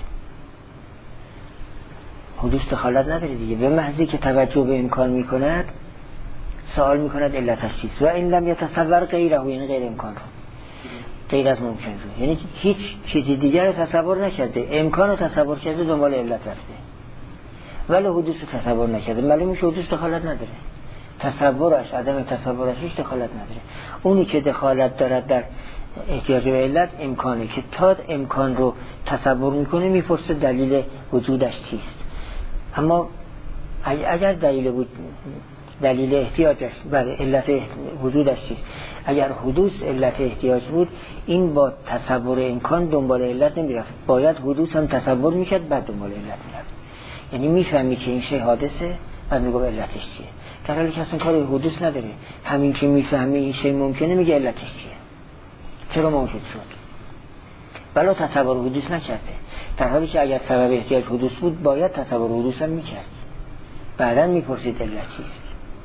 حدوث دخالت نداره دیگه، به محضی که توجه به امکان میکند سوال میکند علتش چیست. و این لم یتصور غیره، یعنی غیر امکان رو، غیر از ممکن رو، یعنی هیچ چیزی دیگر رو تصور نکرده، امکان رو تصور کرده دنبال علت رفته ولی حدوث رو تصور نکرده. معلوم میشه حدوث دخالت نداره، تصورش عدم تصورش هیچ دخالت نداره. اونی که دخالت دارد در احتیاج به علت امکانه که تا امکان رو تصور میکنه میپرسه دلیل وجودش چیست. اما اگر دلیل احتیاجش برای علت وجودش چیست، اگر حدوث علت احتیاج بود این با تصور امکان دنبال علت نمیرفت، باید حدوث هم تصور میکرد بعد دنبال علت میرفت. یعنی میفهمی که این شی حادثه بعد میگه علتش چیه، در حالی که اصلا کار حدوث نداره. همین که میفهمی این شی ممکنه میگه علتش چیه، چرا موجود شد، ولی تصور حدوث نکرده. در حالی که اگر سبب احتیاج حدوث بود باید تصور حدوث هم میکرد، بعداً میپرسید علت چیست.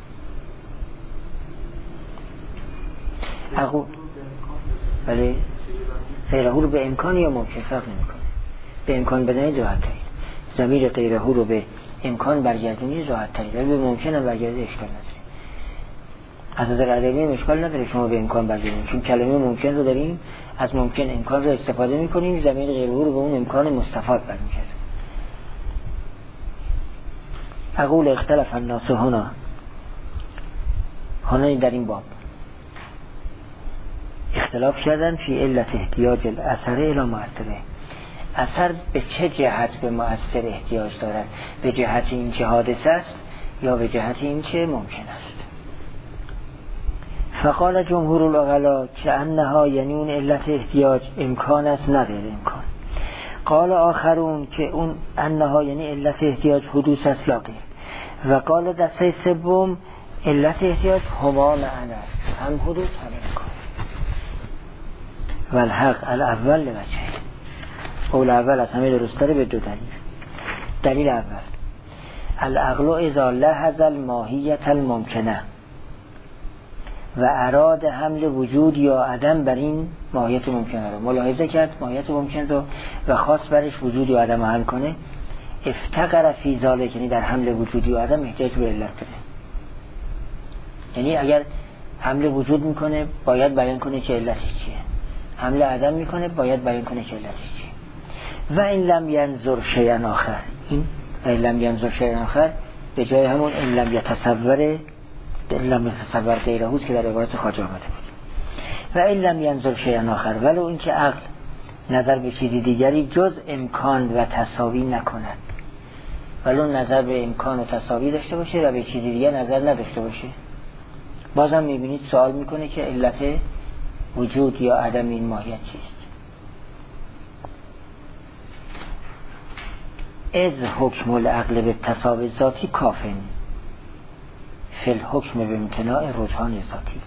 ولی غیره رو به امکان یا ممکن فرق نمیکنه. به امکان بدنید راحت ترید، ضمیر غیره رو به امکان برگردونی راحت ترید، ولی به ممکن هم برگردونی اشکال نداره. از نظر ادبی اشکال نداره شما به امکان برگردید، چون کلمه ممکن رو داریم، از ممکن امکان رو استفاده میکنیم، ضمیر غیره رو به اون امکان مستفاد برمیگرده. اقول اختلف الناس هنا در این باب اختلاف کردن فی علت احتیاج الاثر الی مؤثره. اثر به چه جهت به مؤثر احتیاج دارد؟ به جهت این که حادث است یا به جهت این که ممکن است؟ فقال جمهور العقلاء که انها یعنی اون علت احتیاج امکان است نه غیر امکان. قال آخرون که اون انها یعنی علت احتیاج حدوث است یا غیر. و قال دسته سوم علت احتیاج هما معنا است، هم حدوث هم امکان. و الحق الاول لوجهه، قول اول از همه درست‌تره به دو دلیل. دلیل اول العقل اذا لحظ الماهیت الممکنه و اراد حمل وجود یا عدم بر این ماهیت ممکنه رو ملاحظه کرد، ماهیت ممکن رو، و خواست برش وجود یا عدم حل کنه، افتقر فی ذالک، یعنی در حمل وجود یا عدم احتیاج به علت داره. یعنی اگر حمل وجود میکنه باید بیان کنه که علتش چیه، حمل عدم میکنه باید بیان کنه که علتش چیه. و این لم ینظر شیئا آخر، این و این لم ینظر شیئا آخر به جای همون این لم یتصور غیره هوست که در عبارت خواجه آمده بود. و این لم ینظر شیئا آخر، ولو اینکه عقل نظر به چیزی دیگری جز امکان و تساوی نکند، ولو نظر به امکان و تساوی داشته باشه و به چیزی دیگر نظر نداشته باشه، بازم میبینید سوال میکنه که علت وجود یا عدم این ماهیت چیست. از حکم العقل به تساوی ذاتی کافن فی الحکم به امتناع رجحان ذاتی.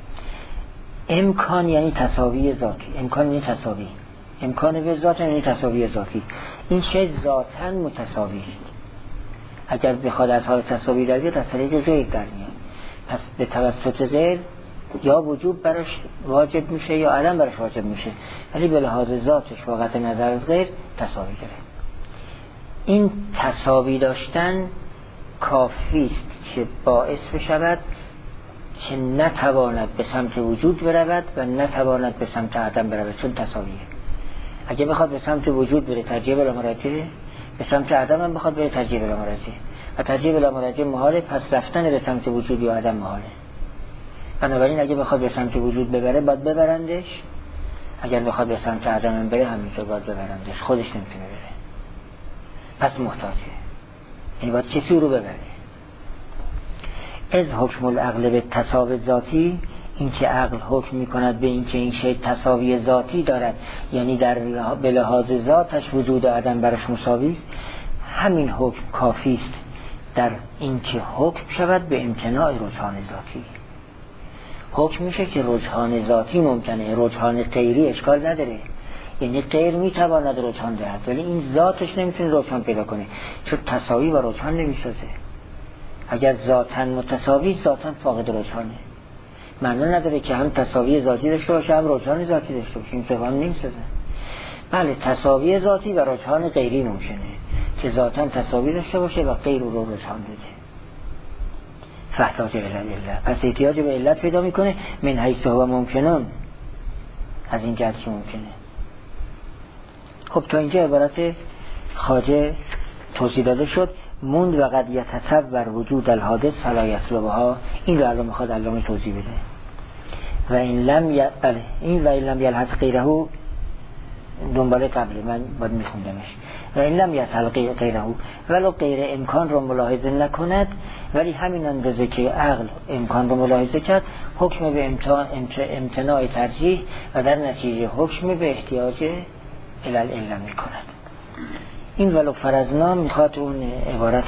امکان یعنی تساوی ذاتی، امکان یعنی تساوی، امکان به ذات یعنی تساوی ذاتی. این شی ذاتاً متساوی است، اگر بخواد از حال تساوی در بیاد از طریق غیر در میاد، پس به توسط غیر یا وجود براش واجب میشه یا عدم براش واجب میشه، ولی به لحاظ ذاتش واقعا نظر از غیر تساوی داره. این تساوی داشتن کافی است که باعث بشود که نتواند به سمت وجود برود و نتواند به سمت عدم برود، چون تساویه. اگه بخواد به سمت وجود بره ترجیح بلا مرجعه، به سمت عدم هم بخواد بره ترجیح بلا مرجعه، و ترجیح بلا مرجعه محاله، پس رفتن به سمت وجود یا عدم محاله. بنابراین اگه بخواد به سمت وجود ببره باید ببرندش، اگر بخواد به سمت عدم هم بره همینطور باید ببرندش، خودش نمیتونه بره، پس محتاجه، یعنی باید کسی رو ببره. از حکم العقل به تساوی ذاتی، این که عقل حکم میکند به این که این شی تساوی ذاتی دارد، یعنی در به لحاظ ذاتش وجود و عدم برش مساوی است، همین حکم کافی است در این که حکم شود به امتناع رجحان ذاتی. حکم میشه که رجحان ذاتی ممکنه، رجحان غیری اشکال نداره، یعنی غیر میتواند رجحان دهد ولی این ذاتش نمیتونه رجحان پیدا کنه، چون تساوی و رجحان نمیسازه. اگر ذاتاً متساوی، ذاتاً فاقد رجحانه، معنی نداره که هم تساوی ذاتی داشته باشه هم رجحان ذاتی داشته باشه، این پیغام نمیسازه. بله تساوی ذاتی و رجحان غیری ممکنه که ذاتاً تساوی داشته باشه و غیر رو رجحان بده. فاحتاج الی العلت، پس احتیاج به علت پیدا میکنه، من حیث هو ممکنون، از این جهت که ممکنه. خب تا اینجا عبارت خواجه توضیح داده شد. موند و قد یتصور وجود الحادث فلا یطلبها، این رو الان میخواد علامه توضیح بده. و این لم یلحظ غیره، دنباله قبله من باید میخوندمش. و این لم یلحظ غیره، ولو غیر امکان رو ملاحظه نکند، ولی همین اندازه که عقل امکان رو ملاحظه کرد، حکم به امتناع ترجیح و در نتیجه حکم به احتیاج العله میکند. این ولو فرضنا میخواد اون عبارت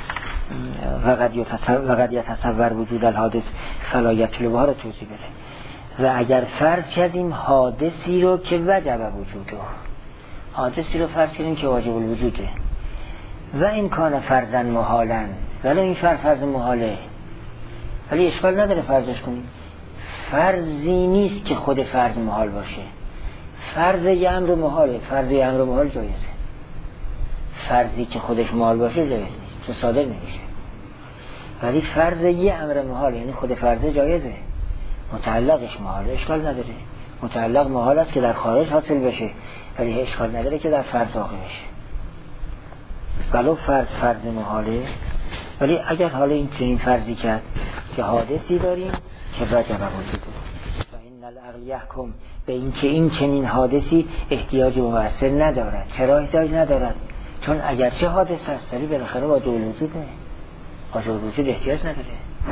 وقد یتصور وجود الحادث فلا یطلبها رو توضیح بده. و اگر فرض کردیم حادثی رو که وجب وجوده، حادثی رو فرض کردیم که واجب الوجوده، و این کان فرضاً محالاً، ولی این فرض محاله، ولی اشکال نداره فرضش کنیم، فرضی نیست که خود فرض محال باشه، فرض یه امر محاله، فرض یه امر محال جایزه، فرضی که خودش محال باشه جایز نیست، تو صادر نمیشه. ولی فرض یه امر محال، یعنی خود فرض جایزه، متعلقش محال، اشکال نداره. متعلق محال است که در خارج حاصل بشه، ولی اشکال نداره که در فرض واقع بشه. ولو فرض محاله، ولی اگر حالا این چنین فرضی کرد که حادثی داریم که وجب وجوده و این العقل یحکم به این که این چنین حادثی احتیاج به مؤثر ندارد. چرا احتیاج ندارد؟ چون اگرچه حادث هست ولی بالاخره واجب الوجوده، واجب الوجود احتیاج نداره.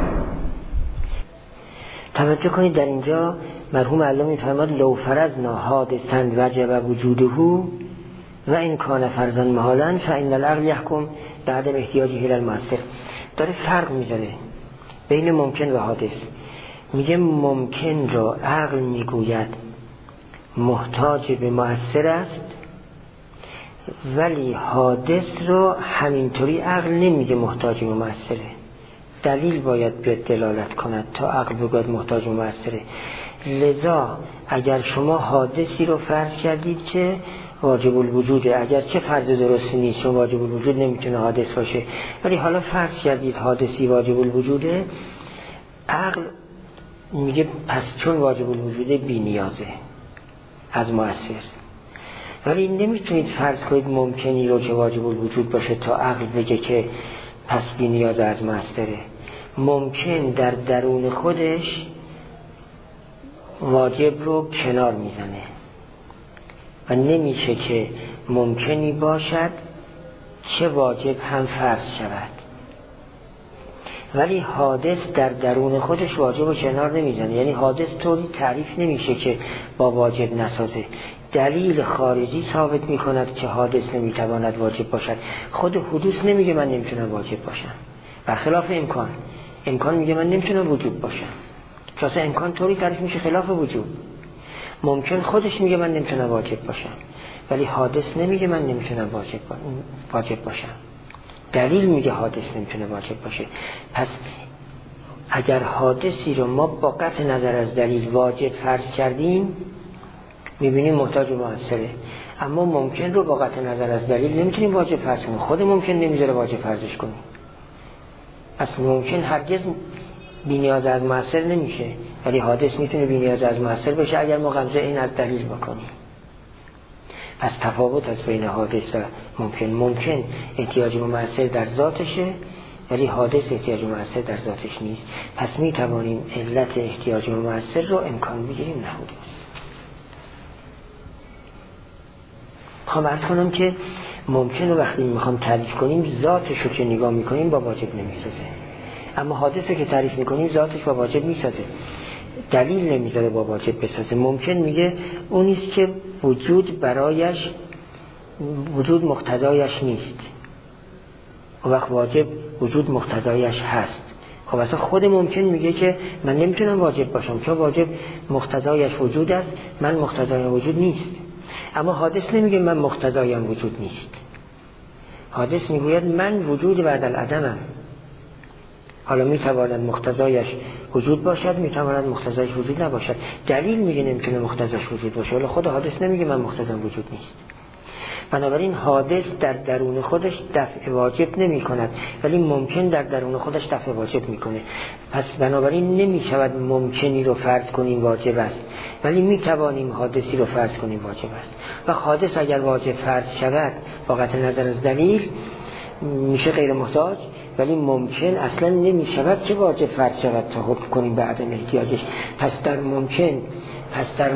توجه کنید در اینجا مرحوم علامه می‌فرماد لو فرضنا حادثا وجب وجوده و این کان فرضا محالا فإن العقل یحکم بعد احتیاجه الی المؤثر. داره فرق میذاره بین ممکن و حادث. میگه ممکن را عقل میگوید محتاج به مؤثر است، ولی حادث را همینطوری عقل نمیگه محتاج به مؤثره. دلیل باید بیاد دلالت کند تا عقل بگوید محتاج به مؤثره. لذا اگر شما حادثی رو فرض کردید که واجب الوجوده، اگر چه فرض درستی نیست چون واجب الوجود نمیتونه حادث باشه، ولی حالا فرض کردید حادثی واجب الوجوده، عقل میگه پس چون واجب الوجوده بی نیازه از مؤثر. ولی نمیتونید فرض کنید ممکنی رو که واجب الوجود باشه تا عقل بگه که پس بی نیازه از مؤثره. ممکن در درون خودش واجب رو کنار میزنه و نمیشه که ممکنی باشد چه واجب هم فرض شود، ولی حادث در درون خودش واجب رو کنار نمیزنه. یعنی حادث طوری تعریف نمیشه که با واجب نسازه. دلیل خارجی ثابت میکند که حادث نمیتواند واجب باشد. خود حدوث نمیگه من نمیتونم واجب باشم، برخلاف امکان میگه من نمیتونم وجود باشم. چون امکان طوری تعریف میشه خلاف وجود. ممکن خودش میگه من نمیتونم واجب باشم، ولی حادث نمیگه من نمیتونم واجب باشم. دلیل میگه حادث نمیتونه واجب باشه. پس اگر حادثی رو ما با قطع نظر از دلیل واجب فرض کردیم میبینیم محتاج مؤثره، اما ممکن رو با قطع نظر از دلیل نمیتونیم واجب فرض کنیم. خود ممکن نمیذاره واجب فرضش کنیم. اصلا ممکن هرگز بی نیاز از مؤثر نمیشه، ولی حادث میتونه بی نیاز از مؤثر بشه اگر ما غمزه این از دلیل بکنیم. پس تفاوت از بین حادث و ممکن احتیاج به مؤثر در ذاتشه، ولی حادث احتیاج به مؤثر در ذاتش نیست. پس میتوانیم علت احتیاج به مؤثر رو امکان بگیریم نه حدوث. میخوام عرض کنم که ممکن رو وقتی میخوام تعریف کنیم ذاتش رو که نگاه میکنیم با واجب نمیسازه، اما حادثه که تعریف میکنیم ذاتش با واجب میسازه. دلیل نمیذاره با واجب بسازه. ممکن میگه اونیست که وجود مقتضایش نیست، و وقت واجب وجود مقتضایش هست. خب اصلا خود ممکن میگه که من نمیتونم واجب باشم چون واجب مقتضایش وجود است، من مقتضایم وجود نیست. اما حادث نمیگه من مقتضایم وجود نیست. حادث میگوید من وجود بعد العدمم. حالا میتواند مقتضایش وجود باشد، میتواند مقتضایش وجود نباشد. دلیل میگه نمیتونه مقتضاش وجود باشه، ولی خود حادث نمیگه من مقتضام وجود نیست. بنابراین حادث در درون خودش دفع واجب نمی کند، ولی ممکن در درون خودش دفع واجب میکنه. پس بنابراین نمیشود ممکنی رو فرض کنیم واجب است، ولی میتوانیم حادثی رو فرض کنیم واجب است. و حادث اگر واجب فرض شود با قطع نظر از دلیل میشه غیر محتاج، ولی ممکن اصلا نمیشود که واجب فرض شود تا حکم کنیم به عدم احتیاجش. پس در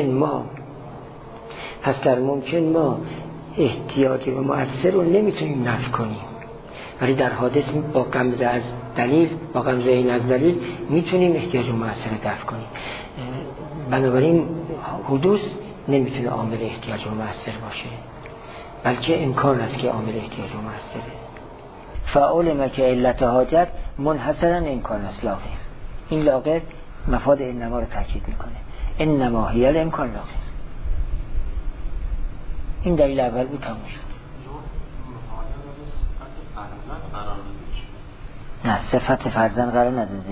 ممکن ما احتیاج به مؤثر رو نمیتونیم نفی کنیم، ولی در حادث با غمزه این از دلیل میتونیم احتیاج به مؤثر رو دفع کنیم. بنابراین حدوث نمیتونه عامل احتیاج به مؤثر باشه، بلکه امکان است که عامل احتیاج به مؤثره. فعلم که علت حاجت منحصرا امکان است لا غیر. این لا غیر مفاد انما رو تاکید میکنه. انما هی الامکان لا غیر. این دلیل اول بود تموم شد. نه صفت فرزن قرار نداده.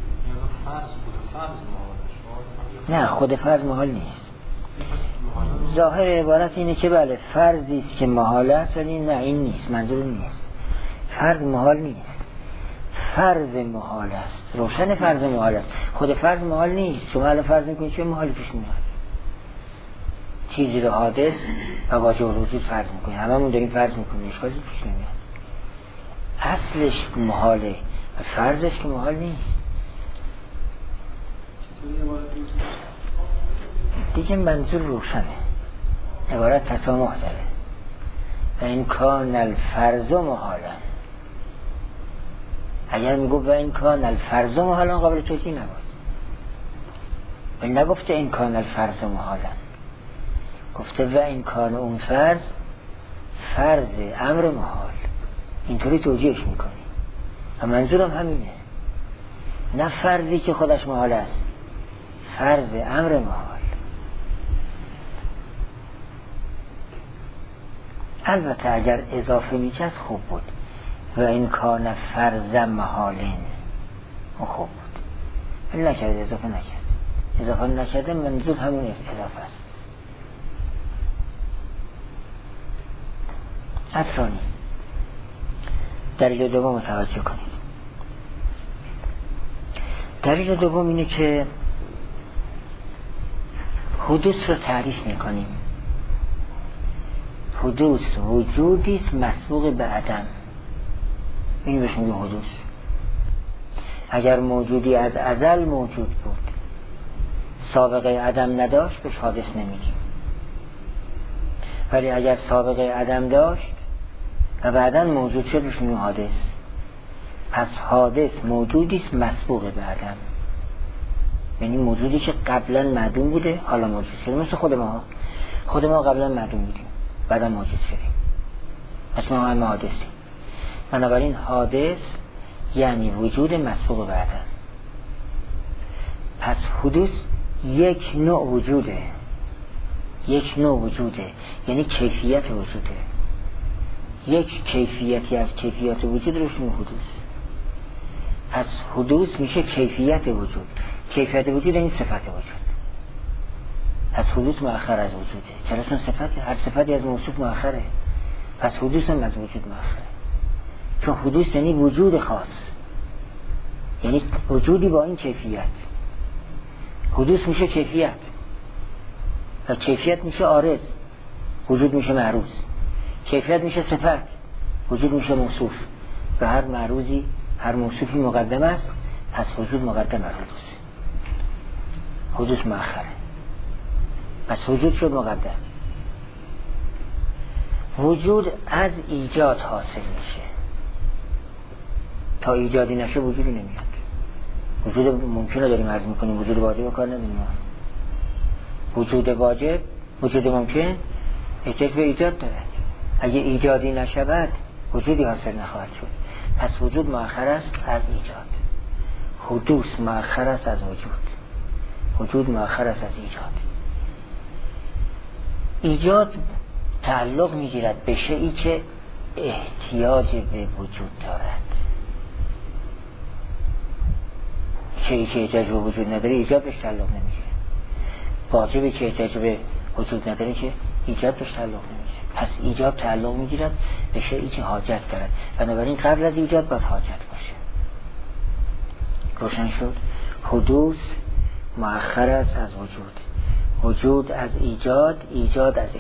نه خود فرض محال نیست. ظاهر عبارت اینه که بله فرضی است که محال است، ولی نه این نیست، منظور نیست. فرض محال نیست، فرض محال است. روشن فرض محال است، خود فرض محال نیست. شما الان فرض میکنید چه محالی پیش میاد؟ چیزی رو حادث و واجب الوجود فرض میکنید، هممون داریم فرض میکنیم، اشکالی پیش نمیاد. اصلش محاله و فرضش که محال نیست. دیگه منظور روشنه، عبارت تسامح داره. و این کان الفرض محالا، اگر میگو و این کان الفرض محالا قابل توجیه نبود، ولی نگفته این کان الفرض محالا، گفته و این کان اون فرض فرض امر محال، اینطوری توجیهش میکنی. و منظورم همینه، نه فرضی که خودش محال است، فرض امر محال. البته اگر اضافه میکرد خوب بود، و این کان فرض محالین، اون خوب بود، ولی نکرد، اضافه نکرده، منظور همون اضافه است. الثانی، دلیل دوم متوجه کنید. دلیل دوم اینه که حدوث رو تعریف میکنیم. حدوث وجودی است مسبوق به عدم، این بهش میگه حدوث. اگر موجودی از ازل موجود بود، سابقه عدم نداشت، بهش حادث نمیگیم. ولی اگر سابقه عدم داشت و بعداً موجود شد، بهش میگیم حادث. پس حادث موجودی است مسبوق به عدم، یعنی موجودی که قبلا معدوم بوده حالا موجود شده. مثل خود ما قبلا معدوم بودیم بعدا موجود شدیم، پس ما هم حادثیم. بنابراین حادث یعنی وجود مسبوق به عدم. پس حدوث یک نوع وجوده، یعنی کیفیت وجوده. یک کیفیتی از کیفیات وجود روش میگه حدوث. پس حدوث میشه کیفیت وجود. کیفیت وجود این صفت وجود. پس حدوث مؤخر از وجوده، چرا؟ چون صفت، هر صفتی از موصوف مؤخره، پس حدوث هم از وجود مؤخره. چون حدوث یعنی وجود خاص، یعنی وجودی با این کیفیت. حدوث میشه کیفیت و کیفیت میشه عارض، وجود میشه معروض. کیفیت میشه صفت، وجود میشه موصوف. و هر معروضی، هر موصوفی مقدم است، پس وجود مقدم بر حدوث. حدوث مؤخره، پس وجود شد مقدم. وجود از ایجاد حاصل میشه، تا ایجادی نشه وجودی نمیاد. وجود ممکنه داریم عرض میکنیم، وجود واجب کار نداریم. وجود واجب، وجود ممکن احتیاج به ایجاد داره. اگه ایجادی نشود وجودی حاصل نخواهد شد. پس وجود مؤخر است از ایجاد، حدوث مؤخر است از وجود مؤخر است از ایجاد. ایجاد تعلق میگیرد به شیئی که احتیاج به وجود دارد. شیئی که احتیاج به وجود نداره ایجاد بهش تعلق نمیگیره. واجبی که احتیاج به وجود نداره که ایجاد بهش تعلق نمیگیره. پس ایجاد تعلق میگیرد به شیئی که حاجت دارد، بنابراین قبل از ایجاد باید حاجت باشه. روشن شد؟ حدوث مؤخر است از وجود از ایجاد، ایجاد از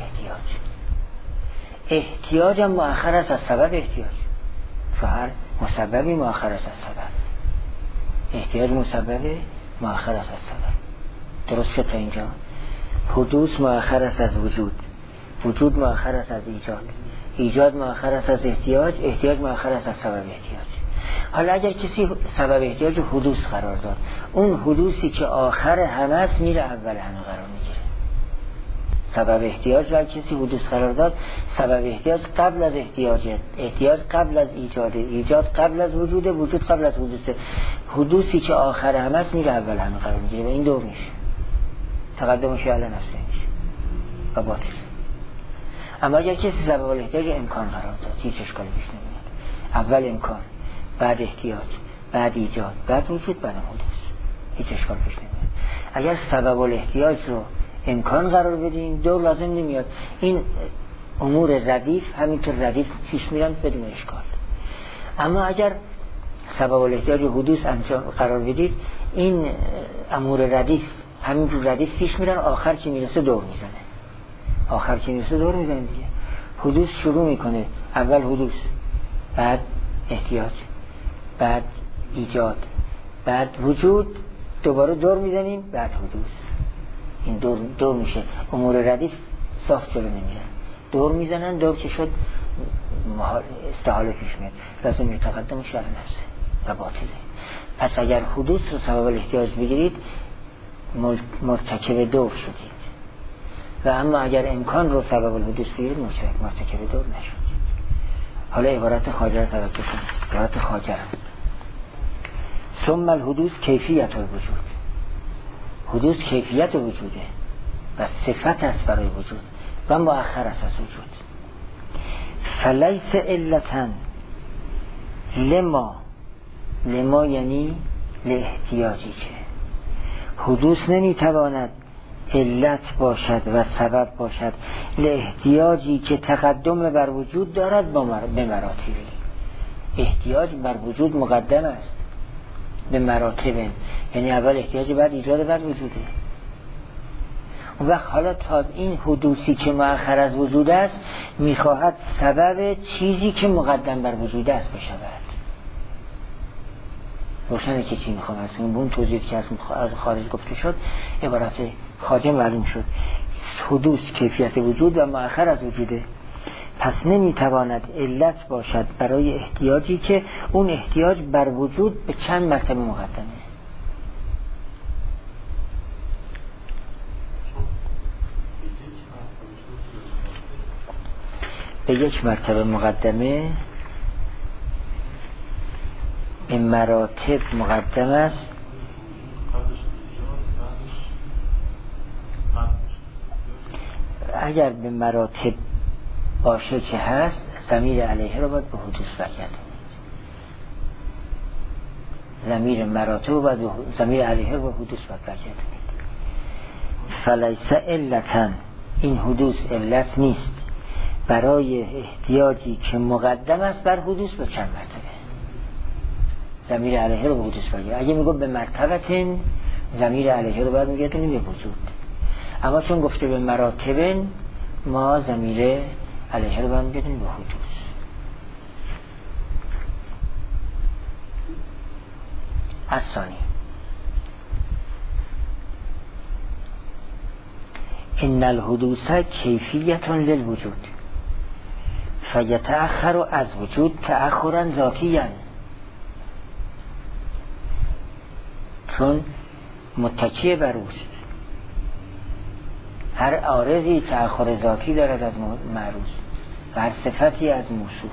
احتیاج هم مؤخر است از سبب احتیاج. چون هر مسببی مؤخر است از سبب. احتیاج مسببه، مؤخر است از سبب. درست شد تا اینجا؟ حدوث مؤخر است از وجود مؤخر است از ایجاد مؤخر است از احتیاج مؤخر است از سبب احتیاج. حالا اگر کسی سبب احتیاج حدوث قرار داد، اون حدوثی که آخر همه است میره اول همه قرار میگیره. سبب احتیاج را کسی حدوث قرار داد، سبب احتیاج قبل از احتیاج قبل از ایجاد قبل از وجود قبل از حدوثه. حدوثی که آخر همه است میره اول همه قرار میگیره و این دور میشه، تقدمش علی نفسه میشه و باطل. اما اگر کسی سبب الاحتیاج امکان قرار داد، هیچ اشکالی پیش نمیاد. اول امکان، بعد احتیاج، بعد ایجاد، بعد وجود، بعد حدوث، هیچ اشکال پیش نمیاد. اگر سبب الاحتیاج رو امکان قرار بدیم دور لازم نمیاد. این امور ردیف همینطور ردیف پیش میرن بدون اشکال. اما اگر سبب الاحتیاج و حدوث انجام قرار بدید، این امور ردیف همینطور ردیف پیش میرن، آخر که میرسه دور میزنه دیگه. حدوث شروع میکنه، اول حدوث، بعد احتیاج، بعد ایجاد، بعد وجود، دوباره دور میزنیم، بعد حدوث. این دور میشه. امور ردیف صاف جلو نمیرن، دور میزنن، دور که شد استحاله پیش میاد، لازم یتقدم شرع نفسه و باطله. پس اگر حدوث رو سبب الاحتیاج بگیرید مرتکب دور شدید، و اما اگر امکان رو سبب الحدوث بگیرید مرتکب دور نشدید. حالا عبارت خواجه توجه کنید. عبارت خواجه ثم الحدوث کیفیت الوجود. حدوث کیفیت وجوده و صفت است برای وجود و مؤخر است از وجود. فلیس علتن لما یعنی لاحتیاجی که حدوث نمیتواند علت باشد و سبب باشد لاحتیاجی که تقدم بر وجود دارد به مراتبی. احتیاج بر وجود مقدم است به مراتب، یعنی اول احتیاج، بعد ایجاد، بعد وجوده. اون وقت حالا تا این حدوثی که مؤخر از وجود است میخواهد سبب چیزی که مقدم بر وجود است بشود. روشنه که چی میخوام از اون توضیح که از خارج گفته شد، عبارت خارج معلوم شد. حدوث کیفیت وجود و مؤخر از وجوده، پس نمیتواند علت باشد برای احتیاجی که اون احتیاج بر وجود به چند مرتبه مقدمه. به یک مرتبه مقدمه، به مراتب مقدم است. اگر به مراتب باشه که هست، ضمیر علیه رو باید به حدوث برگردونید. ضمیر مراتب رو باید ضمیر علیه رو به حدوث برگردونید. فلیس علتن، این حدوث علت نیست برای احتیاجی که مقدم است بر حدوث به چند مرتبه. ضمیر علیه رو به حدوث برگردونید. اگه میگم به مرتبتن، ضمیر علیه رو باید میگردونیم به وجود. اما چون گفته به مراتب، ما ضمیر علیه رو باید میگردونیم به حدوث. الثانی ان الحدوث کیفیت للوجود فیتأخر از وجود تأخرا ذاتیا، چون متکی بر اوست. هر عارضی تأخر ذاتی دارد از معروض و هر صفتی از موصوف.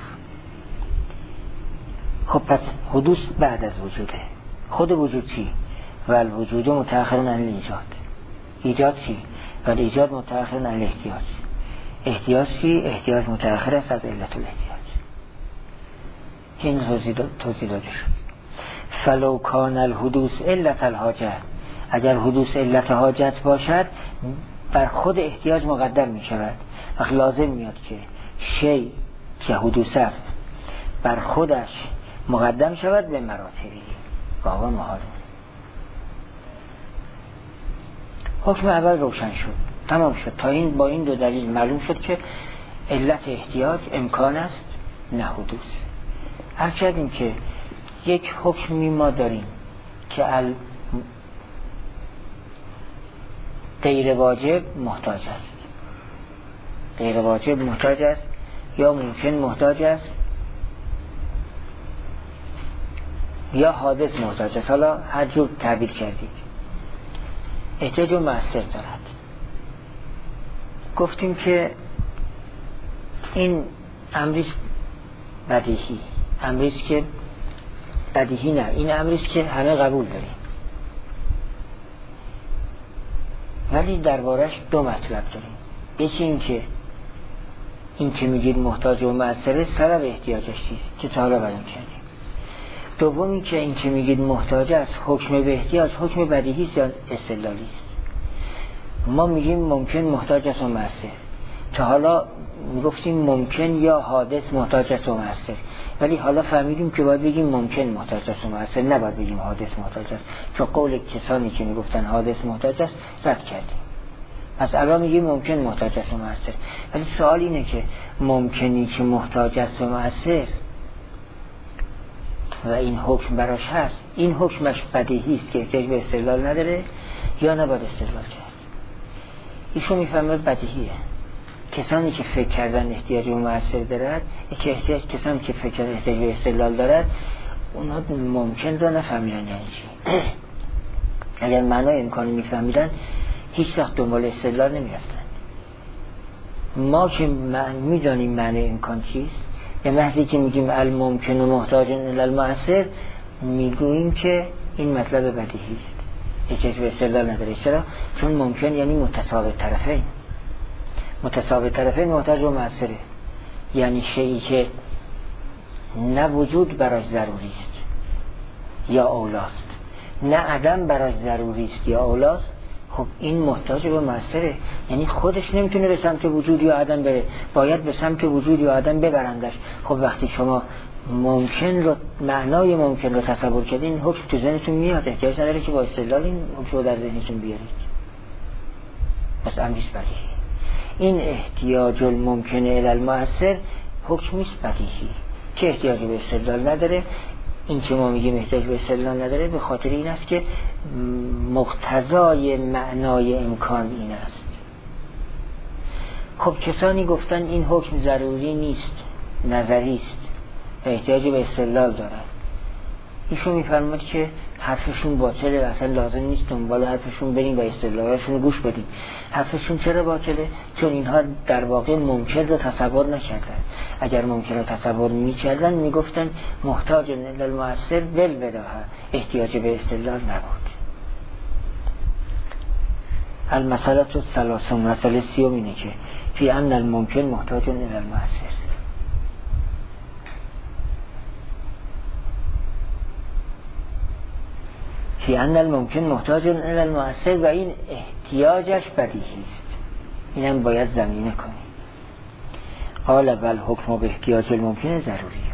خب پس حدوث بعد از وجوده. خود وجود چی؟ و الوجود متأخر عن ایجاد. ایجاد چی؟ و ایجاد متأخر عن احتیاج. احتیاج چی؟ احتیاج متأخر است از علت الاحتیاج. که این توضیح داده شد. فلو کان الحدوث علت الحاجه، اگر حدوث علت حاجت باشد بر خود احتیاج مقدم می شود. وقت لازم میاد که شی که حدوث است بر خودش مقدم شود به مراتبی. واقعا محال. حکم اول روشن شد، تمام شد. تا این با این دو دلیل معلوم شد که علت احتیاج امکان است نه حدوث. عرض کردیم که یک حکمی ما داریم که غیر واجب محتاج است. غیر واجب محتاج است یا ممکن محتاج است یا حادث محتاج است. حالا هر جور تعبیر کردید، احتیاج و مؤثر دارد. گفتیم که این امریست بدیهی، امریست که بدیهی نه، این امریست که همه قبول داریم، ولی دربارش دو مطلب داریم. یکی این که میگید محتاج و مؤثره سبب احتیاجش چیست که تا حالا بیان کردیم. دومی که این که میگید محتاج است حکم به احتیاج حکم بدیهی است یا استدلالی است. ما میگیم ممکن محتاج است و مؤثر. تا حالا میگفتیم ممکن یا حادث محتاج است و مؤثر، ولی حالا فهمیدیم که باید بگیم ممکن محتاج است و مؤثر، نباید بگیم حادث محتاج است، چون قول کسانی که میگفتن حادث محتاج است رد کردیم. پس الان میگیم ممکن محتاج است و مؤثر. ولی سوال اینه که ممکنی که محتاج است و مؤثر و این حکم براش هست، این حکمش بدیهی است که احتیاج به استدلال نداره یا نباید استدلال کرد؟ ایشون میفهمه بدیهیه. کسانی که فکر کردن احتیاج به مؤثر دارد، کسانی که فکر کردن احتیاج به استدلال دارد، اونها ممکن را نفهمیدن یعنی چی. اگر معنای امکانی میفهمیدن هیچ وقت دنبال استدلال نمیرفتن. ما که میدانیم معنی امکان چیست، به محضی که میگیم الممکن و محتاج الی المؤثر، میگوییم که این مطلب بدیهی است، احتیاج به استدلال نداره. چرا؟ چون ممکن یعنی متساوی طرفین. متساوی طرفین محتاج به مؤثره، یعنی شیئی که نه وجود براش ضروری است یا اولاست، نه عدم براش ضروری است یا اولاست، خب این محتاج به مؤثره، یعنی خودش نمیتونه به سمت وجود یا عدم بره، باید به سمت وجود یا عدم ببرندش. خب وقتی شما ممکن رو، معنای ممکن رو تصور کردین، حکم تو ذهنتون میاد، احتیاج نداره که با استدلال این حکم رو در ذهنتون بیارید. پس امریز بدیهی. این احتیاج الممکن الی المؤثر حکمیست بدیهی که احتیاج به استدلال نداره. این که ما میگیم احتیاج به استدلال نداره به خاطر این است که مقتضای معنای امکان این است. خب کسانی گفتن این حکم ضروری نیست، نظری است و احتیاج به استدلال دارد، ایشون میفرماید که حرفشون باطله، اصلا لازم نیست دنبال حرفشون بریم و استدلالشون گوش بدیم. حرفشون چرا باطله؟ چون اینها در واقع ممکن رو تصور نکردن. اگر ممکن رو تصور میکردن میگفتن محتاج الی المؤثر بالبداهه، احتیاج به استدلال نبود. المسئله الثالثه، مسئله سیوم اینه که فی ان الممکن محتاج الی المؤثر. فی ان الممکن محتاج الی المؤثر، و این احتیاجش بدیهی است، اینم باید زمینه کنیم. قال بل حکم به احتیاج الممکن ضروری،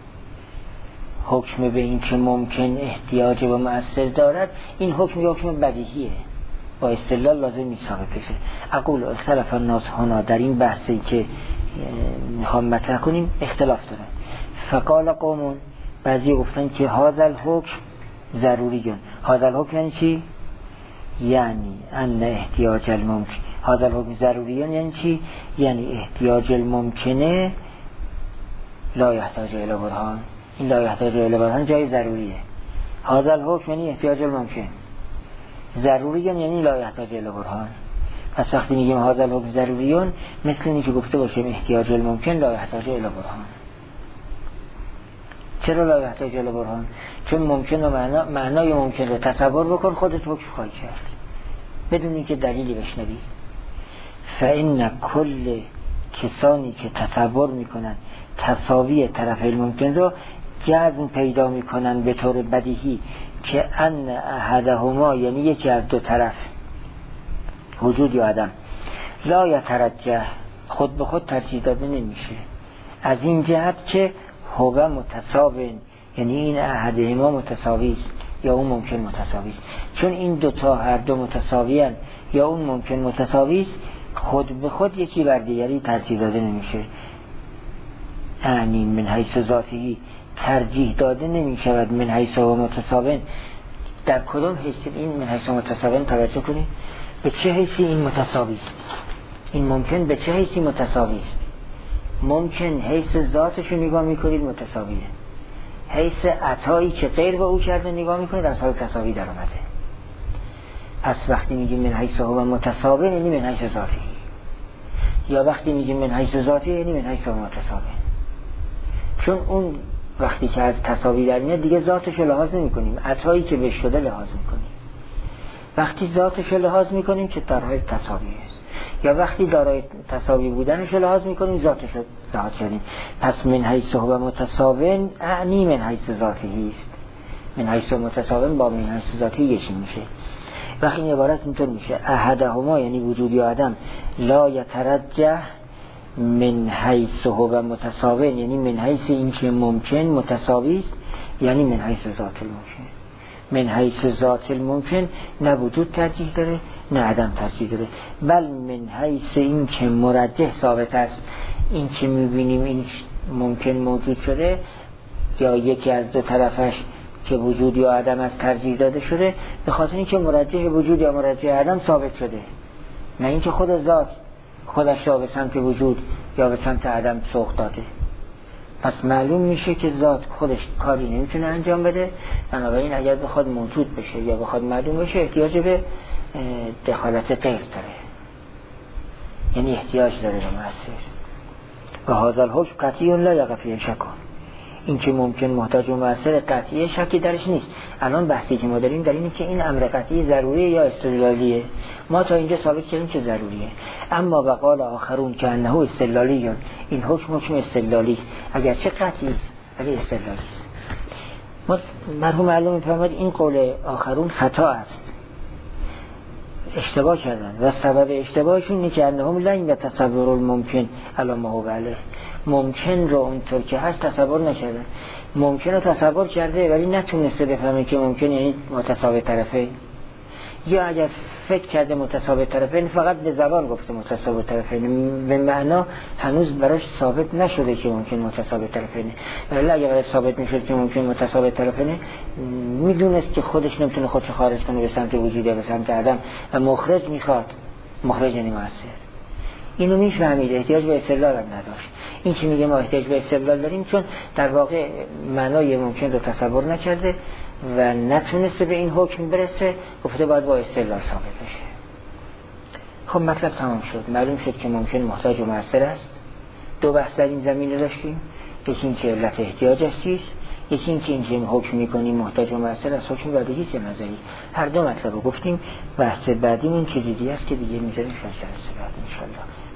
حکم به این که ممکن احتیاج به مؤثر دارد، این حکم بدیهیه، با استدلال لازم نیست ثابت بشه. اقول اختلاف الناس هنا، در این بحثی که میخوام مطرح کنیم اختلاف دارن. فقال قوم، بعضی گفتن که هذا الحکم ضروری. هذا الحکم یعنی چی؟ یعنی ان احتیاج الممکن، هذا الحکم ضروری یعنی چی؟ یعنی احتیاج الممکنه لا یحتاج الی برهان. این لا یحتاج الی برهان جای ضروریه. هذا الحکم یعنی احتیاج الممکن، ضروری یعنی لا یحتاج الی برهان. پس وقتی میگیم هذا الحکم ضروریون، مثل اینی که گفته باشیم احتیاج الممکن لا یحتاج الی برهان. چرا لا یحتاج الی برهان؟ چون ممکن و معنای ممکن رو تصور بکن، خودت حکم خواهی کرد بدون اینکه دلیلی بشنوی. فإن کل کسانی که تصور میکنن تساوی طرفین ممکن رو جزم پیدا میکنن به طور بدیهی که ان احدهما، یعنی یکی از دو طرف وجود یا عدم، لا یترجح، خود به خود ترجیح داده نمیشه، از این جهت که هو متساوی، یعنی این احدهما متساوی است یا اون ممکن متساوی است. چون این دوتا هر دو متساوی هستند یا اون ممکن متساوی است، خود به خود یکی بر دیگری ترجیح داده نمیشه. یعنی من حیث ذاتی ترجیح داده نمیشود من حیث و متساوی. در کدام حیث این من حیث و متساوی توجه کنید؟ به چه حیثی این متساوی است؟ این ممکن به چه حیثی متساوی است؟ ممکن حیث ذاتش رو نگاه میکنید متساویه، حیث عطایی که غیر به او کرده نگاه میکنید از حال تساوی در اومده. پس وقتی میگیم من حیث هو متساوی یعنی من حیث ذاتی، یا وقتی میگیم من حیث ذاتی یعنی من حیث هو متساوی. چون اون وقتی که از تساوی در میاد دیگه ذاتش رو لحاظ نمیکنیم، عطایی که بهش شده لحاظ میکنیم. وقتی ذاتش رو لحاظ میکنیم که در حال تساویه، یا وقتی دارای تساوی بودنش رو لحاظ میکنیم ذاتش رو لحاظ کردیم. پس من حیث هو متساوی اعنی من حیث ذاتی است. من حیث متساوی با من حیث ذاتی یکی میشه. وقتی این عبارت اینطور میشه احدهما یعنی وجود یا عدم لا یترجح من حیث هو متساوی، یعنی من حیث این که ممکن متساوی است، یعنی من حیث ذات الممکن. من حیث ذات الممکن نه وجود ترجیح داره نه عدم ترجیح داره، بل من حیث این که مرجح ثابت است. این که میبینیم این ممکن موجود شده یا یکی از دو طرفش که وجود یا عدم از ترجیح داده شده به خاطر اینکه مرجح وجود یا مرجح عدم ثابت شده، نه اینکه خود ذات خودش را به سمت وجود یا به سمت عدم سوق داده. پس معلوم میشه که ذات خودش کاری نمیتونه انجام بده، بنابراین اگر بخواد موجود بشه یا بخواد معلوم بشه احتیاج به دخالت غیر داره، یعنی احتیاج داره به مؤثر. و هذا الحکم قطعی لا یقع فیه شک. این که ممکن محتاج به مؤثر قطعی شکی درش نیست. الان بحثی که ما داریم در اینه که این امر قطعی ضروریه یا استدلالیه. ما تا اینجا ثابت کردیم که ضروریه، اما وقال آخرون که انه استدلالیه، این حکم استدلالی اگرچه قطعی است ولی استدلالی است. مرحوم معلم می‌فرماید این قول آخرون خطا است، اشتباه کردن و سبب اشتباهشون اینه که انهم لن یتصور الممکن علی ما هو علیه، ممکن رو اونطور که هست تصور نکردن. ممکن رو تصور کرده ولی نتونسته بفهمه که ممکن یعنی متساوی طرفه، یا اگر فکر کرده متساوی طرفین فقط به زبان گفته متساوی طرفین، به معنا هنوز براش ثابت نشده که ممکن متساوی طرفینه. ولی اگر ثابت میشد که ممکن متساوی طرفینه میدونست که خودش نمیتونه خودش خارج کنه به سمت وجود یا به سمت عدم و مخرج میخواد، مخرج یعنی مؤثر. اینو میفهمید، احتیاج به استدلال هم نداشت. این که میگه ما احتیاج به استدلال داریم چون در واقع معنای ممکن رو تصور نکرده و نتونسته به این حکم برسه، گفته باید با استدلال ثابت بشه. خب مطلب تمام شد، معلوم شد که ممکن محتاج و مؤثر است. دو بحث در این زمینه داشتیم، یکی این که علت احتیاجش چیست، یکی این که این که حکم میکنیم محتاج و مؤثر است، حکم بدیهی است نظری. هر دو مطلب رو گفتیم. بحث بعدی این چیزی است که دیگه میذاریم شاید بعد ان شاء الله.